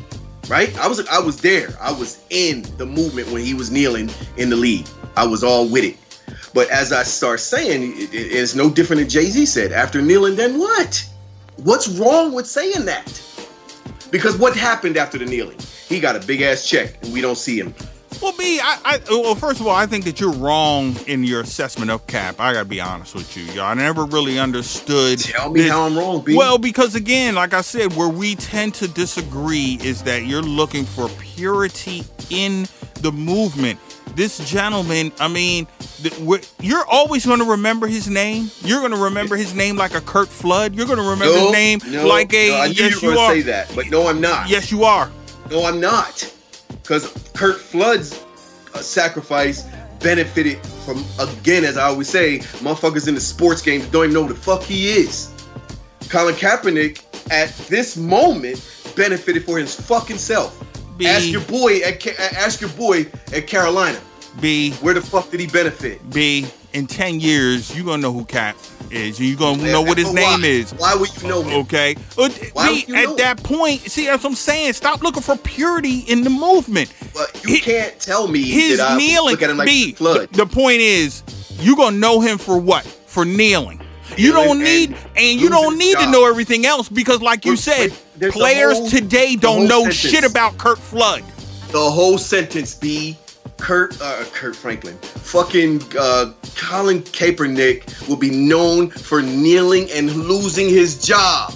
Right? I was I was there. I was in the movement when he was kneeling in the league. I was all with it. But as I start saying, it, it, it's no different than Jay-Z said. After kneeling, then what? What's wrong with saying that? Because what happened after the kneeling? He got a big ass check, and we don't see him. Well, B, I, I, well, first of all, I think that you're wrong in your assessment of Cap. I gotta be honest with you, y'all. I never really understood. Tell me this. how I'm wrong, B. Well, because again, like I said, where we tend to disagree is that you're looking for purity in the movement. This gentleman, I mean, the, you're always going to remember his name. You're going to remember his name like a Curt Flood. You're going to remember no, his name no, like a. No, I knew yes, you were you going are. to say that, but no, I'm not. Yes, you are. No, I'm not. Because Curt Flood's uh, sacrifice benefited from, again, as I always say, motherfuckers in the sports game don't even know who the fuck he is. Colin Kaepernick, at this moment, benefited for his fucking self. B. Ask your boy at ask your boy at Carolina. B. Where the fuck did he benefit? B. In ten years, you're gonna know who Cap is. You're gonna know what his Why? name is. Why would you know him? Okay. Uh, Why B, would you at know that point, see, that's what I'm saying. Stop looking for purity in the movement. But you He- can't tell me His that I kneeling. look at him like B. Flood. The point is, you're gonna know him for what? For kneeling. You don't Kneeling need, and and you don't losing need to job. know everything else because, like you Wait, said, wait, there's the players whole- today the don't whole know sentence. shit about Curt Flood. The whole sentence, B. Kurt, uh, Kurt Franklin, fucking uh, Colin Kaepernick will be known for kneeling and losing his job.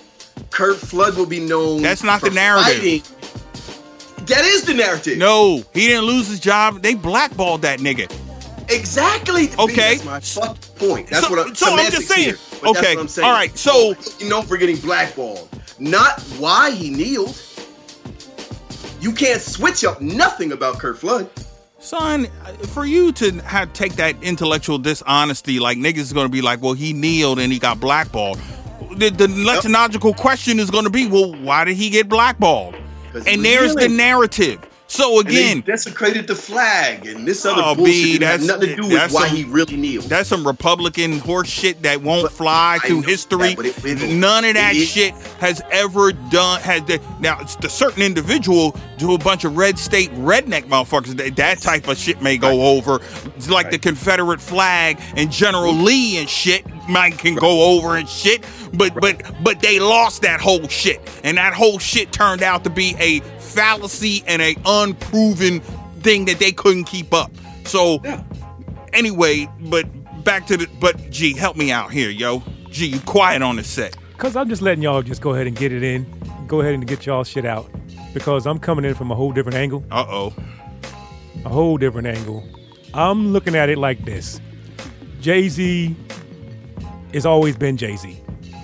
Kurt Flood will be known. That's not for the narrative. fighting. That is the narrative. No, he didn't lose his job. They blackballed that nigga. Exactly. B, Okay. that's my fucked point. That's So- what I'm, so I'm just semantics saying. here, but that's Okay, what I'm saying. all right, so- you know, for getting blackballed, not why he kneeled. You can't switch up nothing about Kurt Flood. Son, for you to have take that intellectual dishonesty, like niggas is gonna be like, well, he kneeled and he got blackballed. The, the next logical question is gonna be, well, why did he get blackballed? 'Cause he And was there's the kneeling. narrative. So And they again, desecrated the flag and this other Oh, B, bullshit didn't have that's- nothing to do with that's why some- he really kneeled. that's some Republican horse shit that won't But fly I through know history. that, but it- it- None of that it- shit has ever done. Has the, now it's the certain individual to a bunch of red state redneck motherfuckers. That, that type of shit may go over. It's like the Right. Confederate flag and General Lee and shit might can go over and shit. But but but they lost that whole shit, and that whole shit turned out to be a fallacy and a unproven thing that they couldn't keep up. So. Yeah. Anyway, but back to the, but G, help me out here, yo. G, you quiet on the set. Because I'm just letting y'all just go ahead and get it in. Go ahead and get y'all shit out. Because I'm coming in from a whole different angle. Uh-oh. A whole different angle. I'm looking at it like this. Jay-Z has always been Jay-Z.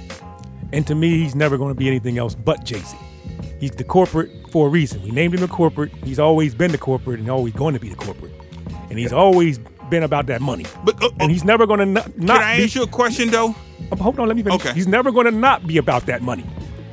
And to me, he's never going to be anything else but Jay-Z. He's the corporate for a reason. We named him the corporate. He's always been the corporate and always going to be the corporate. And he's always been about that money. But uh, And he's never going to not, can not I be... ask you a question though? Oh, hold on, let me finish. Okay. He's never going to not be about that money.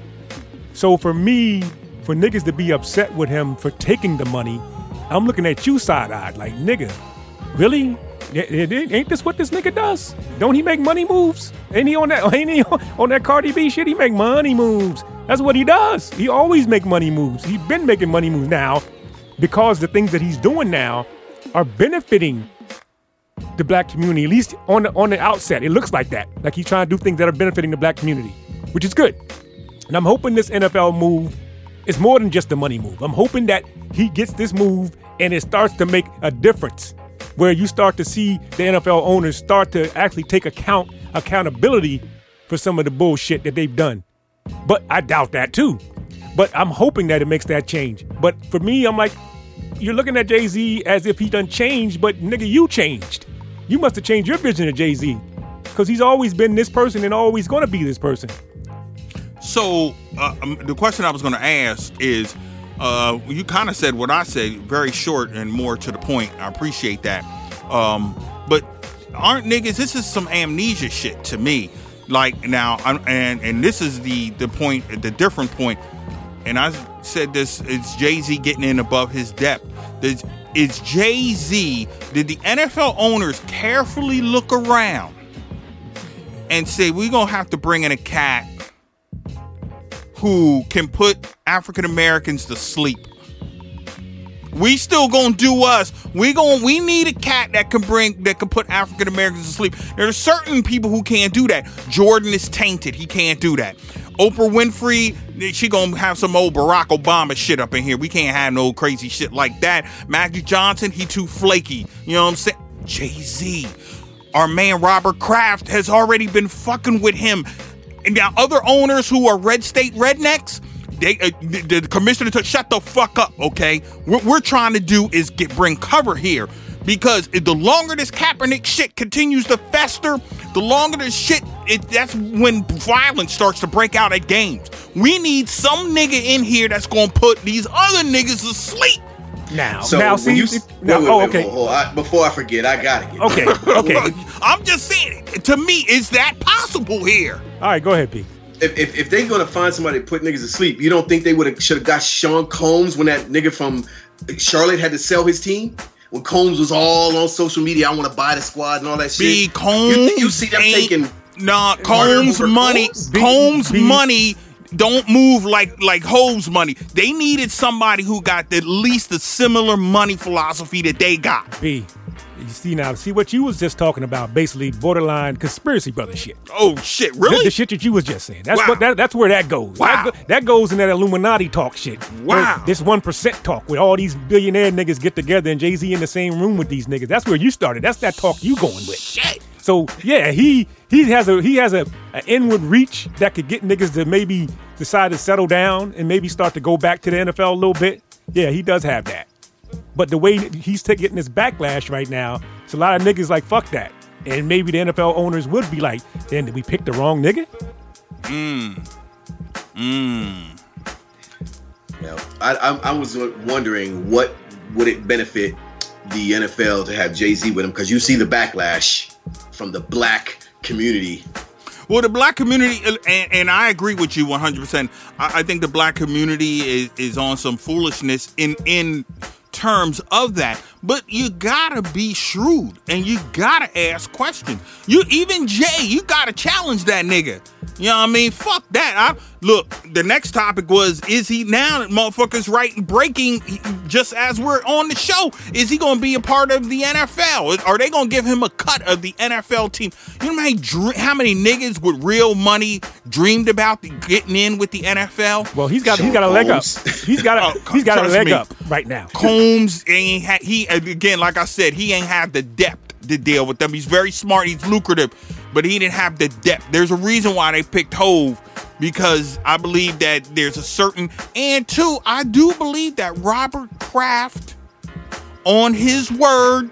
So for me, for niggas to be upset with him for taking the money, I'm looking at you side-eyed like, nigga, really? It- it- Ain't this what this nigga does? Don't he make money moves? Ain't he on that? Ain't he on, on that Cardi B shit? He make money moves. That's what he does. He always make money moves. He's been making money moves now because the things that he's doing now are benefiting the black community, at least on the, on the outset. It looks like that. Like he's trying to do things that are benefiting the black community, which is good. And I'm hoping this N F L move is more than just a money move. I'm hoping that he gets this move and it starts to make a difference where you start to see the N F L owners start to actually take account accountability for some of the bullshit that they've done. But I doubt that too. But I'm hoping that it makes that change. But for me, I'm like, you're looking at Jay-Z as if he done changed, but nigga, you changed. You must have changed your vision of Jay-Z, because he's always been this person and always going to be this person. So uh, um, the question I was going to ask is, uh, you kind of said what I said, very short and more to the point. I appreciate that. Um, but aren't niggas, this is some amnesia shit to me. Like now, I'm, and and this is the the point, the different point. And I said this, it's Jay-Z getting in above his depth. There's, it's Jay-Z, did the N F L owners carefully look around and say, we're going to have to bring in a cat who can put African Americans to sleep. We still gonna do us. We going we need a cat that can bring that can put African Americans to sleep. There are certain people who can't do that. Jordan is tainted. He can't do that. Oprah Winfrey, she gonna have some old Barack Obama shit up in here. We can't have no crazy shit like that. Magic Johnson, he too flaky. You know what I'm saying? Jay-Z, our man Robert Kraft has already been fucking with him. And now other owners who are red state rednecks, they uh, the, the commissioner told, shut the fuck up, okay? What we're trying to do is get bring cover here, because the longer this Kaepernick shit continues to fester, the longer this shit, it, that's when violence starts to break out at games. We need some nigga in here that's gonna put these other niggas to sleep. Now, so now, see, you, now, wait, wait, oh, wait, okay. Hold, hold, I, before I forget, I gotta get. Okay, okay. I'm just saying, to me, is that possible here? All right, go ahead, P. If, if if they're gonna find somebody to put niggas to sleep, you don't think they would have should have got Sean Combs when that nigga from Charlotte had to sell his team? When Combs was all on social media, I want to buy the squad and all that shit. B, Combs you, you see them taking nah Combs money. Combs? B, Combs B. money don't move like like Ho's money. They needed somebody who got at least a similar money philosophy that they got. B, you see now, see what you was just talking about, basically borderline conspiracy brother shit. Oh shit, The, really? the shit that you was just saying. That's Wow. what that, that's where that goes. Wow. That, go- that goes in that Illuminati talk shit. Wow. Where this one percent talk where all these billionaire niggas get together and Jay-Z in the same room with these niggas. That's where you started. That's that talk you going with. Shit. So yeah, he he has a he has a an inward reach that could get niggas to maybe decide to settle down and maybe start to go back to the N F L a little bit. Yeah, he does have that. But the way he's t- getting this backlash right now, it's a lot of niggas like fuck that, and maybe the N F L owners would be like, then did we pick the wrong nigga? Mm. Mm. Yeah, I, I I was wondering what would it benefit the N F L to have Jay-Z with him, because you see the backlash from the black community. Well, the black community, and, and I agree with you one hundred percent. I, I think the black community is, is on some foolishness in in terms of that. But you gotta be shrewd and you gotta ask questions. You even Jay, you gotta challenge that nigga. You know what I mean? Fuck that. I, look, the next topic was, is he now motherfuckers right breaking just as we're on the show? Is he gonna be a part of the N F L? Are they gonna give him a cut of the N F L team? You know how many, dr- how many niggas with real money dreamed about the, getting in with the N F L? Well, he's got he's got a leg up. He's got a Oh, he's got a trust leg me. up right now. Combs ain't had, he again, like I said, he ain't have the depth to deal with them. He's very smart, he's lucrative, but he didn't have the depth. There's a reason why they picked Hove, because I believe that there's a certain, and two, I do believe that Robert Kraft, on his word,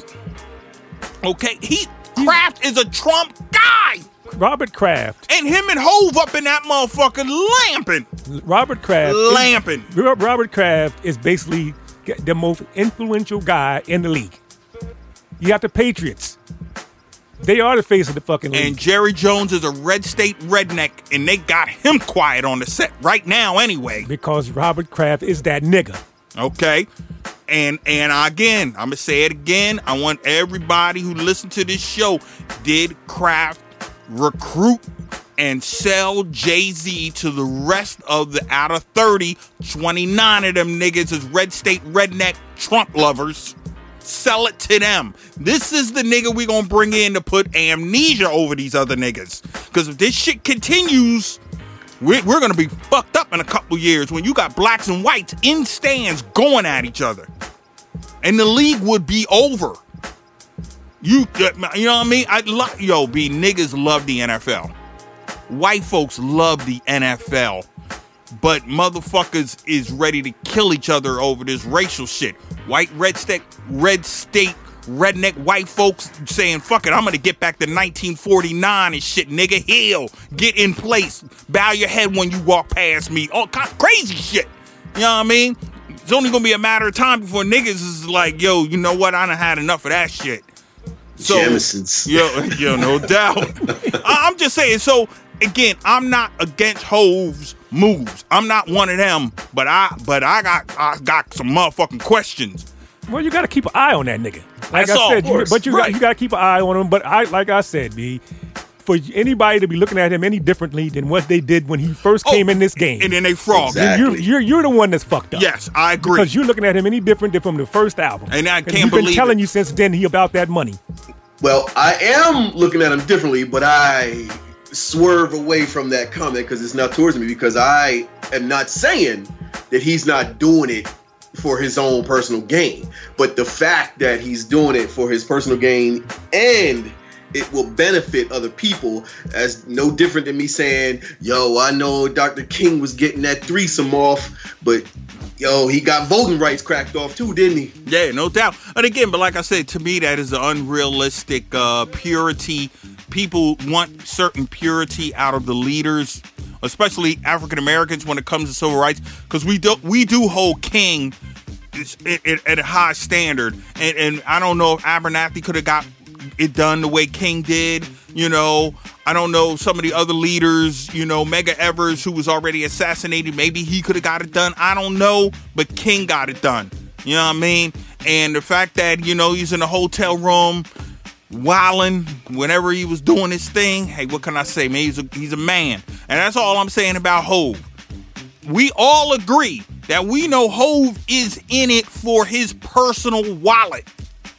okay, he Kraft is a Trump guy, Robert Kraft. and him and Hove up in that motherfucker lamping, Robert Kraft. lamping. Robert Kraft is basically the most influential guy in the league. You got the Patriots. They are the face of the fucking league. And Jerry Jones is a red state redneck, and they got him quiet on the set right now anyway. Because Robert Kraft is that nigga. Okay? And and again, I'm going to say it again. I want everybody who listened to this show, did Kraft recruit and sell Jay-Z to the rest of the, out of thirty, twenty-nine of them niggas is red state redneck Trump lovers. Sell it to them. This is the nigga we gonna bring in to put amnesia over these other niggas. Because if this shit continues, we're, we're gonna be fucked up in a couple years when you got blacks and whites in stands going at each other. And the league would be over. You, you know what I mean? I lo- Yo, B, niggas love the N F L. White folks love the N F L. but motherfuckers is ready to kill each other over this racial shit. White red state, red state, redneck white folks saying, fuck it, I'm gonna get back to nineteen forty-nine and shit, nigga. Heal, get in place, bow your head when you walk past me. All kind of crazy shit. You know what I mean? It's only gonna be a matter of time before niggas is like, yo, you know what? I done had enough of that shit. So, Jamisons. yo, yo, no doubt. I, I'm just saying. So again, I'm not against Hov's moves. I'm not one of them. But I, but I got, I got some motherfucking questions. Well, you got to keep an eye on that nigga. Like That's I all, said, of you, course. but you Right. got you got to keep an eye on him. But I, like I said, B, for anybody to be looking at him any differently than what they did when he first Oh, came in this game, And then they frog. Exactly. you're, you're you're the one that's fucked up. Yes, I agree. Because you're looking at him any different than from the first album. And I can't we've been believe telling it. you since then he about that money. Well, I am looking at him differently, but I swerve away from that comment because it's not towards me, because I am not saying that he's not doing it for his own personal gain. But the fact that he's doing it for his personal gain and it will benefit other people, as no different than me saying, yo, I know Doctor King was getting that threesome off, but yo, he got voting rights cracked off too, didn't he? Yeah, no doubt. And again, but like I said, to me, that is an unrealistic uh, purity. People want certain purity out of the leaders, especially African Americans, when it comes to civil rights, because we do we do hold King at a high standard, and and I don't know if Abernathy could have got it done the way King did. You know, I don't know some of the other leaders. You know, Medgar Evers, who was already assassinated, maybe he could have got it done. I don't know, but King got it done. You know what I mean? And the fact that, you know, he's in a hotel room wilding whenever he was doing his thing. Hey, what can I say, man? He's a, he's a man. And that's all I'm saying about Hov. We all agree that we know Hov is in it for his personal wallet.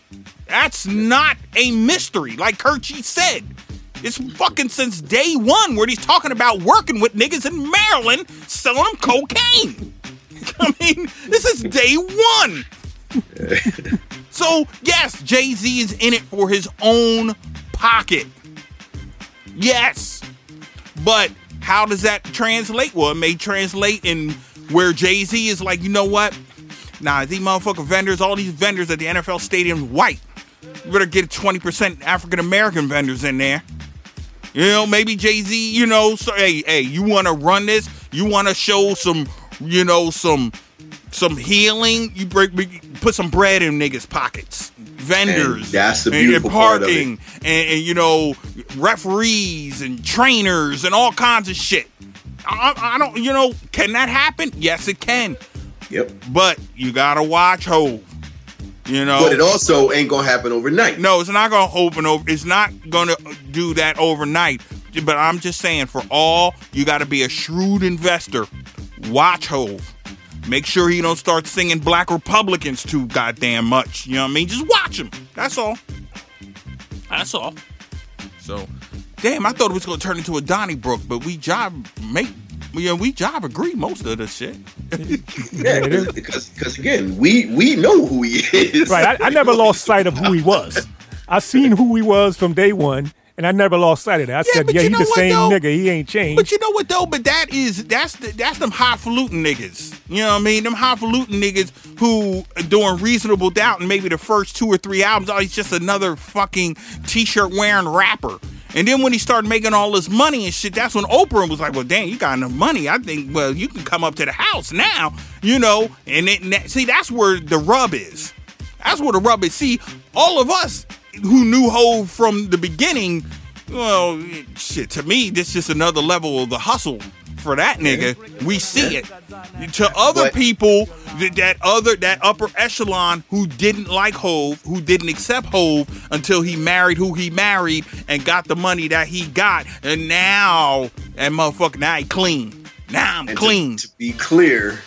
That's not a mystery, like Kerchie said. It's fucking since day one where he's talking about working with niggas in Maryland selling them cocaine. I mean, this is day one. So, yes, Jay-Z is in it for his own pocket. Yes. But how does that translate? Well, it may translate in where Jay-Z is like, you know what? Nah, these motherfucking vendors, all these vendors at the N F L stadium, white. You better get twenty percent African-American vendors in there. You know, maybe Jay-Z, you know, so, hey, hey, you want to run this? You want to show some, you know, some some healing? You break, put some bread in niggas' pockets. Vendors. And that's the and, beautiful and part of parking, it. And, and, you know, referees and trainers and all kinds of shit. I, I don't, you know, can that happen? Yes, it can. Yep. But you got to watch Hov. You know, But it also ain't gonna happen overnight. no, it's not gonna open over. It's not gonna do that overnight. But I'm just saying, for all, you got to be a shrewd investor. Watch Hov. Make sure he don't start singing Black Republicans too goddamn much. You know what I mean? Just watch him. That's all. That's all. So, damn, I thought it was gonna turn into a Donnybrook, but we job make. Yeah, we job agree most of the shit. Yeah, because because again, we we know who he is. Right. I, I never lost sight of who he was. I seen who he was from day one, and I never lost sight of that. I Yeah, said, but yeah, you he's know the what, same though? nigga. He ain't changed. But you know what though? But that is that's the, that's them highfalutin niggas. You know what I mean? Them highfalutin niggas who are doing Reasonable Doubt and maybe the first two or three albums. Oh, he's just another fucking t-shirt wearing rapper. And then when he started making all this money and shit, that's when Oprah was like, well, damn, you got enough money. I think, well, you can come up to the house now, you know. And, it, and that, see, that's where the rub is. That's where the rub is. See, all of us who knew Hov from the beginning, well, shit, to me, this is just another level of the hustle for that nigga. We see it. To other But- people, that, that other, that upper echelon who didn't like Hov, who didn't accept Hov until he married who he married and got the money that he got. And now, that motherfucker, now he clean. Now I'm And clean. To, to be clear,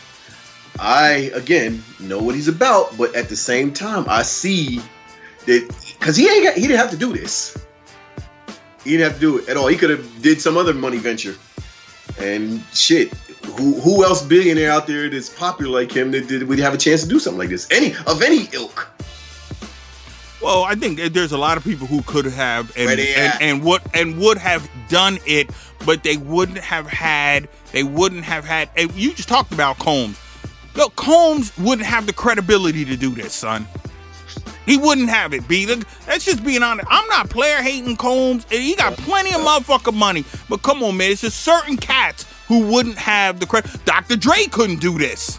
I again know what he's about, but at the same time, I see that because he ain't got, he didn't have to do this. He didn't have to do it at all. He could have did some other money venture. And shit, who who else billionaire out there that's popular like him that did would have a chance to do something like this? Any of any ilk. Well, I think there's a lot of people who could have and, Where they and, at? and would and would have done it, but they wouldn't have had. They wouldn't have had. And you just talked about Combs. Yo, Combs wouldn't have the credibility to do this, son. He wouldn't have it, B. That's just being honest. I'm not player hating Combs. And he got plenty of motherfucking money. But come on, man. It's just certain cats who wouldn't have the credit. Doctor Dre couldn't do this.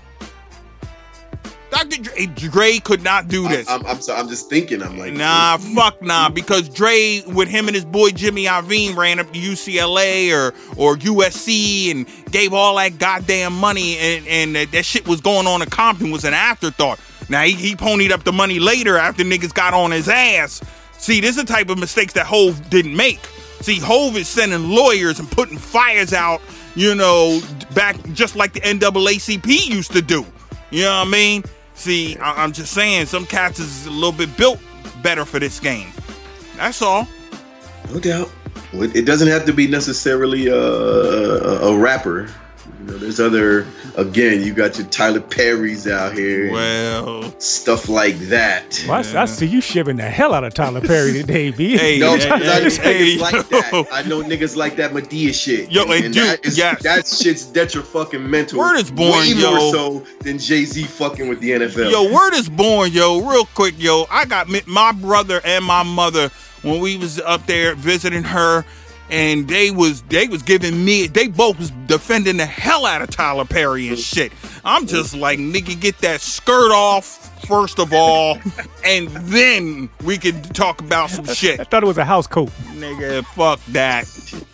Doctor Dre, Dre could not do this. I'm, I'm, I'm sorry. I'm just thinking. I'm like, Nah, fuck nah. Because Dre, with him and his boy Jimmy Iovine, ran up to U C L A or or U S C and gave all that goddamn money, and, and that, that shit was going on in Compton was an afterthought. Now, he, he ponied up the money later after niggas got on his ass. See, this is the type of mistakes that Hove didn't make. See, Hove is sending lawyers and putting fires out, you know, back just like the N double A C P used to do. You know what I mean? See, I, I'm just saying, some cats is a little bit built better for this game. That's all. no doubt. It doesn't have to be necessarily a, a rapper. You know, there's other, again, you got your Tyler Perry's out here. Well, stuff like that. Well, I, I see you shipping the hell out of Tyler Perry today, B. Hey, No, hey, because I know hey, niggas like yo. that. I know niggas like that Madea shit. Yo, and dude, that, is, yes. that shit's detrimental. Word is born, way yo. more so than Jay-Z fucking with the N F L. Yo, word is born, yo. Real quick, yo. I got mi- my brother and my mother when we was up there visiting her, and they was they was giving me. They both was defending the hell out of Tyler Perry and shit. I'm just like, nigga, get that skirt off first of all, and then we could talk about some shit. I thought it was a house coat. Nigga, fuck that.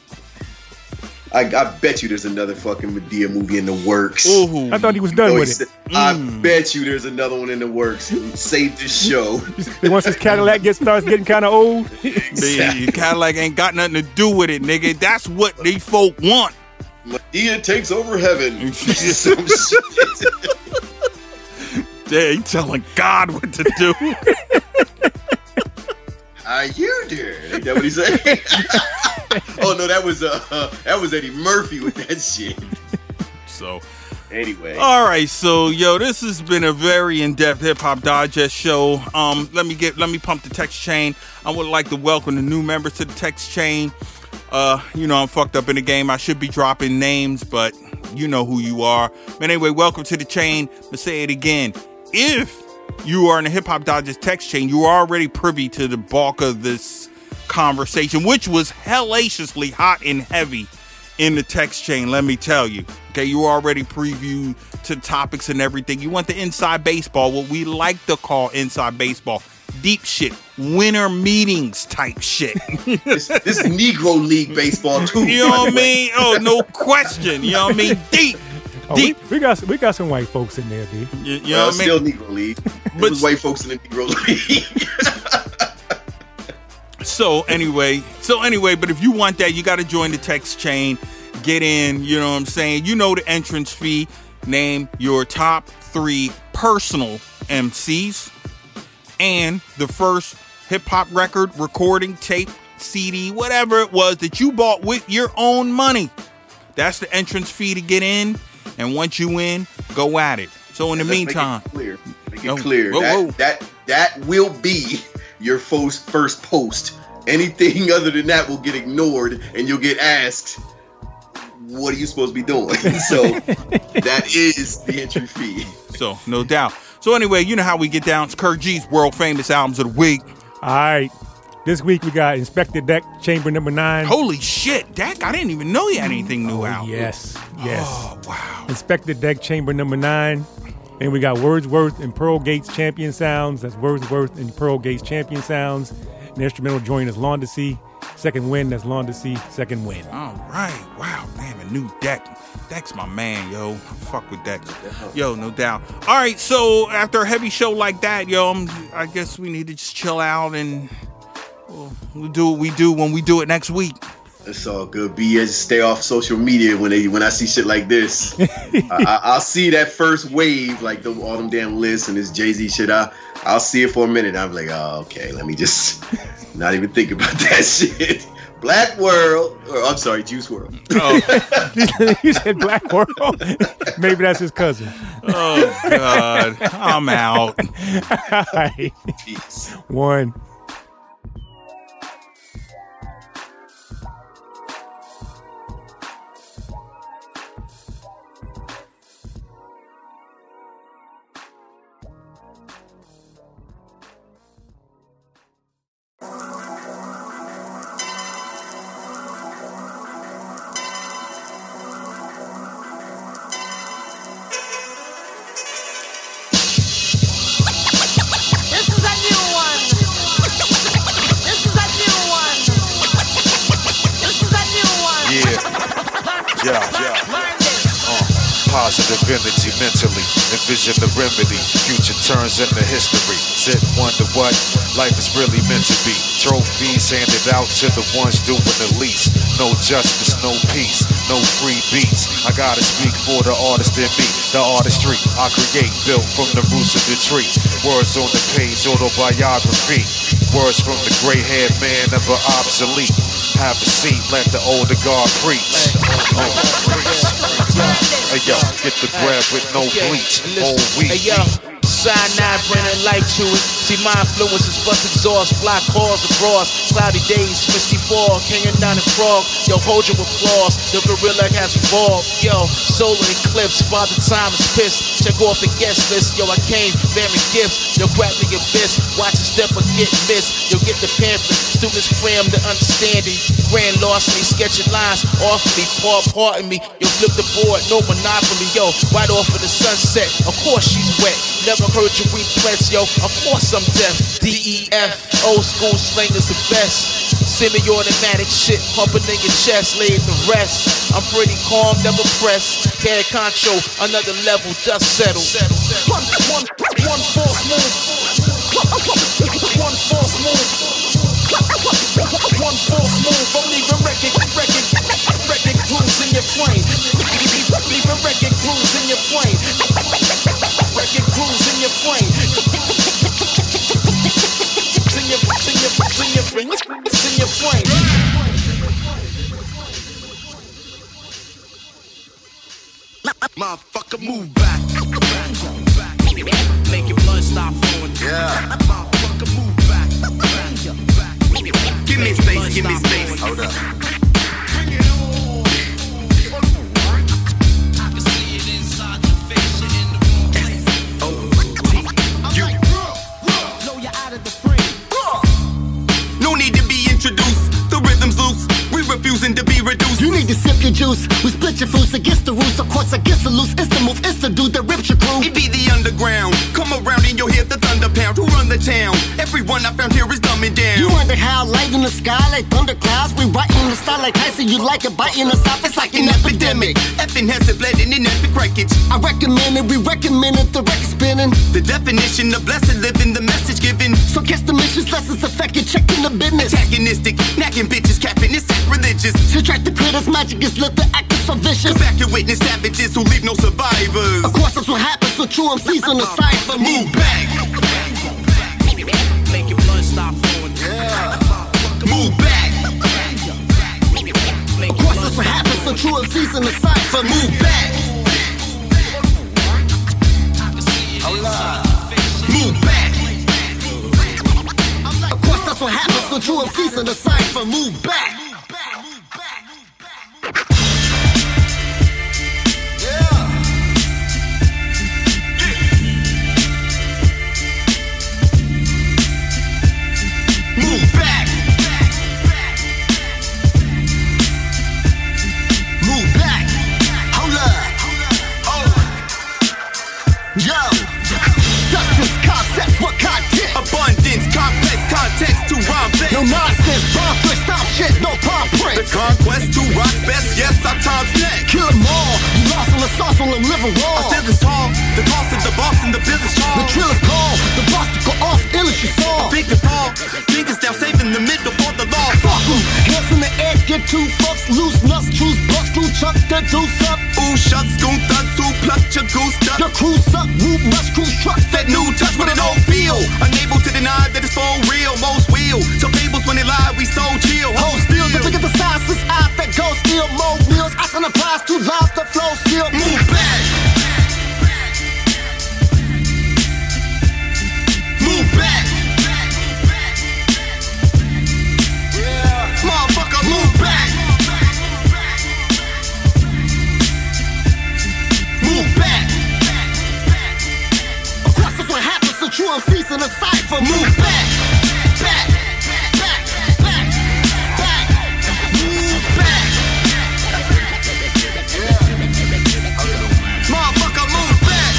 I, I bet you there's another fucking Madea movie in the works. Ooh. I thought he was done No, with he it. said- I Mm. bet you there's another one in the works. Save this show. Then once his Cadillac gets starts getting kind of old, The Cadillac ain't got nothing to do with it, nigga. That's what these folk want. Madea takes over heaven. Some shit. Yeah, he telling God what to do. How you doing? Ain't that what he said? Oh no, that was uh, uh that was Eddie Murphy with that shit. So, Anyway. all right, so yo, this has been a very in-depth Hip Hop Digest show. Um, let me get let me pump the text chain. I would like to welcome the new members to the text chain. Uh, you know, I'm fucked up in the game. I should be dropping names, but you know who you are. But anyway, welcome to the chain. Let's say it again. If you are in the Hip Hop Digest text chain, you are already privy to the bulk of this conversation, which was hellaciously hot and heavy in the text chain, let me tell you. Okay, you already previewed to topics and everything. You want the inside baseball, what we like to call inside baseball. Deep shit, winter meetings type shit. This, this Negro League baseball too. You know what I mean? Oh, no question. You know what I mean? Deep. oh, we, Deep. we got we got some white folks in there, B. You, you know Well, what I mean? still Negro League. It But- was white folks in the Negro League. So anyway, so anyway, but if you want that, you got to join the text chain. Get in, you know what I'm saying? You know the entrance fee. Name your top three personal M Cs and the first hip hop record, recording, tape, C D, whatever it was that you bought with your own money. That's the entrance fee to get in. And once you in, go at it. So in the Let's meantime, make it clear. Make it Oh, clear. whoa, that, whoa. that that will be your first first post. Anything other than that will get ignored, and you'll get asked, "What are you supposed to be doing?" So that is the entry fee. so no doubt. So anyway, you know how we get down. It's Kurt G's world famous albums of the week. All right, this week we got Inspector Deck Chamber Number Nine. Holy shit, Dak! I didn't even know he had anything new Oh, out. yes, yes. Oh wow. Inspector Deck Chamber Number Nine. And we got Wordsworth and Pearl Gates Champion Sounds. That's Wordsworth and Pearl Gates Champion Sounds. And the instrumental joint is Lawn to See. Second win, that's Lawn to See. Second win. All right. Wow. Damn, a new Dak. Dak's my man, yo. Fuck with Dak. Yo, no doubt. All right. So after a heavy show like that, yo, I'm, I guess we need to just chill out and we'll, we'll do what we do when we do it next week. It's all good. B, just stay off social media when they when I see shit like this. I, I, I'll see that first wave, like the, all them damn lists and this Jay-Z shit. I I'll see it for a minute. I'm like, oh, okay, let me just not even think about that shit. Black World, or I'm sorry, Juice world. Oh. You said Black World? Maybe that's his cousin. Oh, God. I'm out. All right. Peace. One. Positive energy mentally, envision the remedy. Future turns into history. Sit, wonder what life is really meant to be. Trophies handed out to the ones doing the least. No justice, no peace, no free beats. I gotta speak for the artist in me. The artistry I create, built from the roots of the tree. Words on the page, autobiography. Words from the gray-haired man, never obsolete. Have a seat, let the older God preach. Oh, preach. Hey yo, get the bread with no bleach. Old wheat. Hey yo, cyanide bringing light to it. See my influences bust exhaust, fly cars abroad. Cloudy days, misty fall, hanging down the frog. Yo, hold your applause, the gorilla has evolved. Yo, solar eclipse, father time is pissed. Check off the guest list, yo, I came bearing gifts. Yo, grab the abyss, watch a step or get missed. Yo, get the pamphlet, students cram the understanding. Grand larceny, sketching lines, awfully, par, pardon me. Yo, flip the board, no monopoly, yo, right off of the sunset. Of course she's wet, never heard you repress, yo, of course I'm deaf. D E F, old school slang is the best. Semi-automatic shit pumping in your chest, lay the rest. I'm pretty calm, never pressed. Head concho, another level, dust settle. One, one, one false move. One false move. One false move. I'm leaving record, record, record grooves in your frame. Leaving record grooves in your frame. Record grooves in your frame. In your, in your, in your, in your frame. Motherfucker, move back. Make your blood stop flowing. Yeah. Motherfucker, move back. Give me space, give me space. Hold up. Bring it on. I can see it inside your face. You're in the wrong place. Oh, you. Blow you out of the frame. No need to be introduced. The rhythm's loose. We refusing to be reduced. You need to sip your juice. We split your fruits against the roots. Of course, against the loose. It's the move. It's the dude that rips your crew. It be the underground. Come around and you'll hear the thunder pound. Who run the town? Everyone I found here is dumbing down. You wonder how light in the sky like thunderclouds. We writing the style like Tyson. You like it biting us off. It's like an epidemic. Effing has it blending in epic wreckage. I recommend it. We recommend it. The record spinning. The definition of blessed living. The message given. So catch the missions. Lessons affected. Checking the business. Antagonistic. Nagging bitches. Capping. It's sacrilegious. Subtract the critters. Magic is lit. The act is so vicious. Come back and witness savages who leave no survivors. Of course that's what happens. So true M Cs on the cipher. Move back. Make your blood stop flowing. Yeah. Move back. Of course that's what happens. So true M Cs on the cipher. Move back. Move back. Of course that's what happens. So true M Cs on the cipher. Move back. Move back. Move back. Hold up. Yo. Substance, concepts, what content? Abundance, complex context to rhyme best. No nonsense, bomb twist, stop shit, no palm The prints. conquest to rock best, yes, our time's next. Kill them all. You lost on the sauce on the liver I raw. still is tall, the cost of the boss and the business The charm. trill is called. The boss to go off, ill as you saw. Big and tall, fingers down, safe in the middle for the law. Fuck 'em. Hands in the air, get two fucks. Loose nuts, choose bucks, true chuck, the deuce up. Ooh, shucks, goon thugs who pluck your goose duck. The crew suck, whoop, nuts, cruise truck. That new touch with an old feel. Unable to deny that it's for real, most will. So fables when they lie, we so chill. Hold still, the bigger in the cipher. Move back, back, back, back, back. Move back. Yeah. Motherfucker, move back.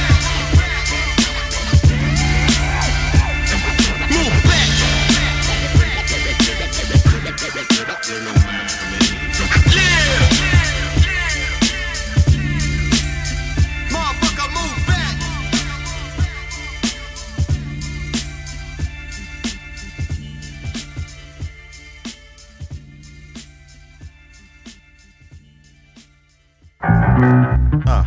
Move back. Yeah. Motherfucker, move back. Uh.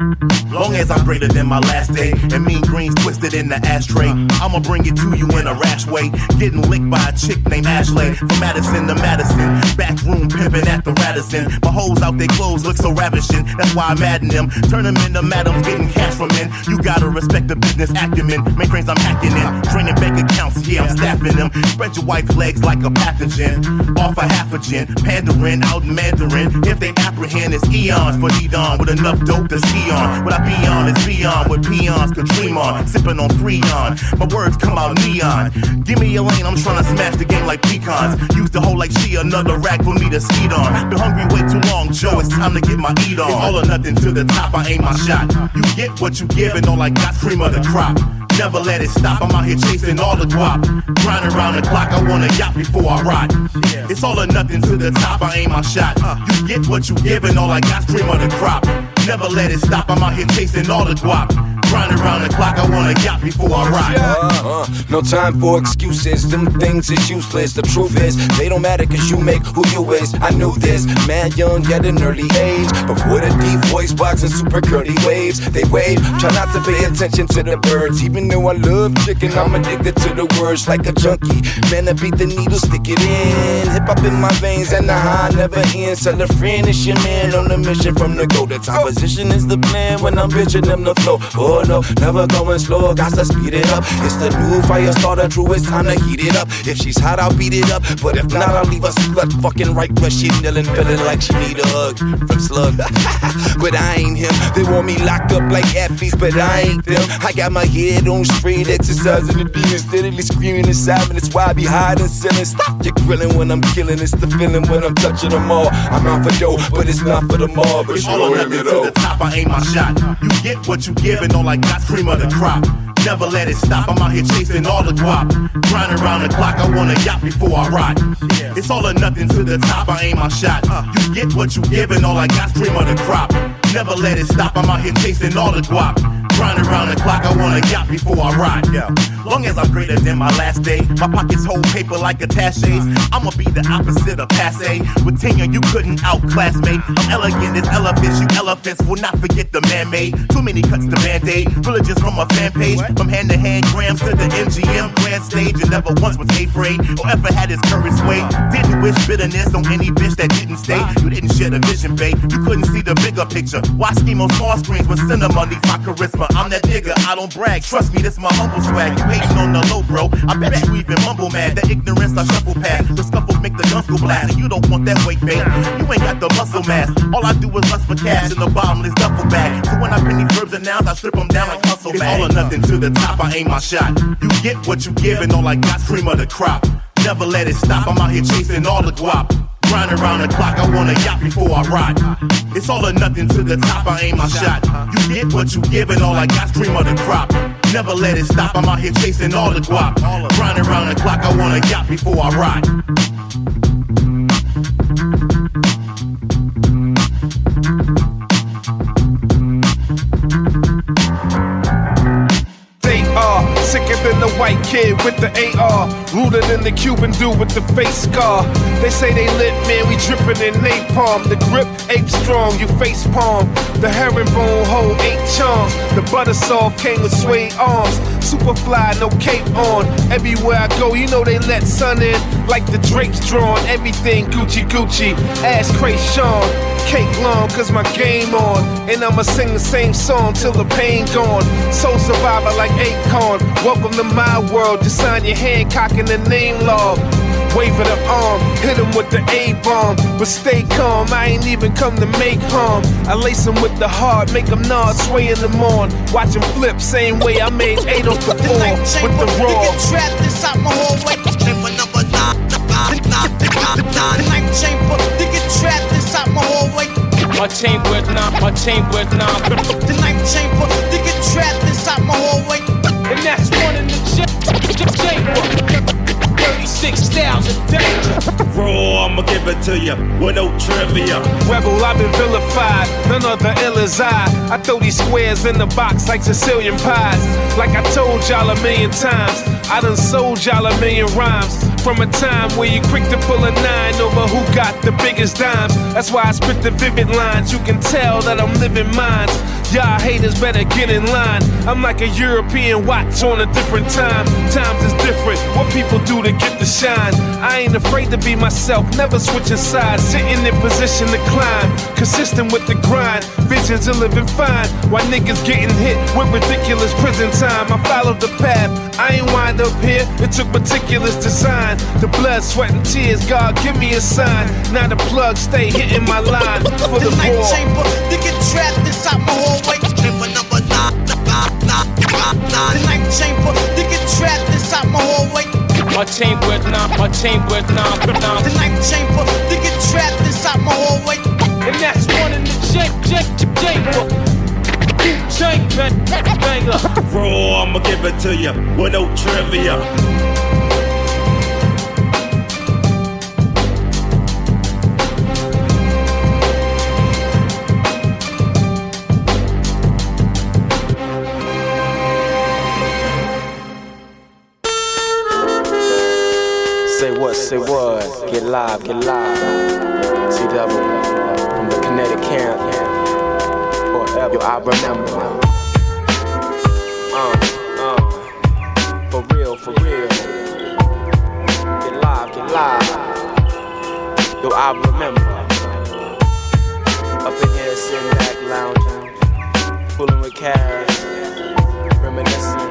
Long as I'm greater than my last day, and mean greens twisted in the ashtray, I'ma bring it to you in a rash way. Getting licked by a chick named Ashley, from Madison to Madison, back room pimping at the Radisson. My hoes out their clothes look so ravishing, that's why I'm adding them. Turn them into madams, getting cash from men. You gotta respect the business acumen. Mainframes I'm hacking in, draining bank accounts, yeah I'm staffing them. Spread your wife's legs like a pathogen, off a half a gin, pandering out in Mandarin. If they apprehend, it's eons for D-Don with enough dope to ski on. What I be on is beyond what peons could dream on. Sipping on Freon, my words come out neon. Give me a lane, I'm trying to smash the game like pecans. Used to hold like she another rack for me to skeet on. Been hungry way too long, Joe, it's time to get my eat on. All or nothing to the top, I aim my shot. You get what you give and all I got's cream of the crop. Never let it stop, I'm out here chasing all the guap. Grinding around the clock, I want a yacht before I rot. It's all or nothing to the top, I aim my shot. You get what you give and all I got's cream of the crop. Never let it stop, I'm out here chasing all the guap. Grinding around the clock, I want a yacht before I rock. Uh, uh, no time for excuses, them things is useless. The truth is, they don't matter cause you make who you is. I knew this, mad young at an early age. Before the deep voice box and super curly waves, they wave. Try not to pay attention to the birds. Even though I love chicken, I'm addicted to the words like a junkie. Man, I beat the needle, stick it in. Hip hop in my veins and the high never ends. Tell a friend it's your man on the mission from the go. The top position is the plan when I'm bitching them the flow. Oh, no, never going slow, got to speed it up. It's the new fire starter, true, it's time to heat it up. If she's hot, I'll beat it up, but if not, I'll leave her slut fucking right where she kneeling, feeling like she need a hug from Slug. But I ain't him, they want me locked up like athletes, but I ain't them. I got my head on straight, exercising the demons, steadily screaming inside me, that's why I be hiding, selling. Stop your grilling when I'm killing, it's the feeling when I'm touching them all. I'm out for dough, but it's not for the mall, but it's you all or nothing to the top, I aim my shot. You get what you give and all I got cream of the crop. Never let it stop, I'm out here chasing all the guap. Grinding around the clock, I want a yacht before I rot. It's all or nothing to the top, I aim my shot. You get what you give and all I got's cream of the crop. Never let it stop, I'm out here chasing all the guap. Grinding around the clock, I want a yacht before I ride. Yeah. Long as I'm greater than my last day, my pockets hold paper like attaches. I'ma be the opposite of passe. With tenure, you couldn't outclass me. I'm elegant as elephants, you elephants will not forget the man-made. Too many cuts to band-aid, villages from a fan page. From hand-to-hand grams to the M G M grand stage, and never once was afraid or ever had his courage sway. Didn't wish bitterness on any bitch that didn't stay. You didn't share the vision, babe. You couldn't see the bigger picture. Why scheme on small screens when cinema needs my charisma? I'm that nigga, I don't brag. Trust me, this my humble swag. You hating on the low, bro. I bet you even mumble mad. The ignorance I shuffle past. The scuffles make the guns go blast. And you don't want that weight, babe. You ain't got the muscle mass. All I do is lust for cash in the bottomless duffel bag. So when I pin these verbs and nouns, I strip them down like hustle bag. It's all or nothing to the top, I aim my shot. You get what you give and all I got's cream of the crop. Never let it stop, I'm out here chasing all the guap. Grinding around the clock, I want a yacht before I ride. It's all or nothing to the top, I aim my shot. You get what you give and all I got's cream of the crop. Never let it stop, I'm out here chasing all the guap. Grinding around the clock, I want a yacht before I ride. Sicker than the white kid with the A R, ruder than the Cuban dude with the face scar. They say they lit, man, we drippin' in napalm. The grip ape strong, you face palm. The herringbone hold eight charms. The butter soft came with suede arms. Super fly, no cape on. Everywhere I go, you know they let sun in. Like the drapes drawn, everything Gucci Gucci. Ass Cray Sean. Cake long, cause my game on. And I'ma sing the same song till the pain gone. Soul survivor like Akon. Welcome to my world, just sign your Hancock in the name log. Wave of the arm, hit him with the A-bomb. But stay calm, I ain't even come to make harm. I lace him with the heart, make him nod, swaying them on. Watch him flip, same way I made eight off the four. With the raw. You get trapped inside my hallway. Chamber number nine, nine, nine, nine, nine. The night chamber, you get trapped inside my hallway. My chamber is not, my chamber is not. The night chamber, you get trapped inside my hallway. And that's one in the ch- chamber. thirty-six thousand danger. Raw, I'ma give it to you with no trivia. Rebel, I've been vilified, none other ill as I. I throw these squares in the box like Sicilian pies. Like I told y'all a million times, I done sold y'all a million rhymes. From a time where you quick to pull a nine over who got the biggest dimes. That's why I spit the vivid lines, you can tell that I'm living minds. Y'all haters better get in line. I'm like a European watch on a different time. Times is different, what people do to get the shine. I ain't afraid to be myself, never switching sides. Sitting in position to climb, consistent with the grind. Visions of living fine, while niggas getting hit with ridiculous prison time. I followed the path, I ain't wind up here. It took meticulous design. The blood, sweat, and tears, God give me a sign. Now the plug stay hitting my line for the, the night war. chamber, you get trapped inside my hallway. Chamber number nine, nine, nine, nine, nine. The night chamber, you get trapped inside my hallway. My chamber is not, my chamber is not. The night chamber, you get trapped inside my hallway. And that's one in the chamber. Chamber, Raw, I'ma give it to you with no trivia. Say what, say what, get live, get live. T-Double, from the kinetic camp, forever, yo, I remember. Uh, uh, for real, for real. Get live, get live. Yo, I remember. Up in here, sitting back, lounging, fooling with cash, reminiscing.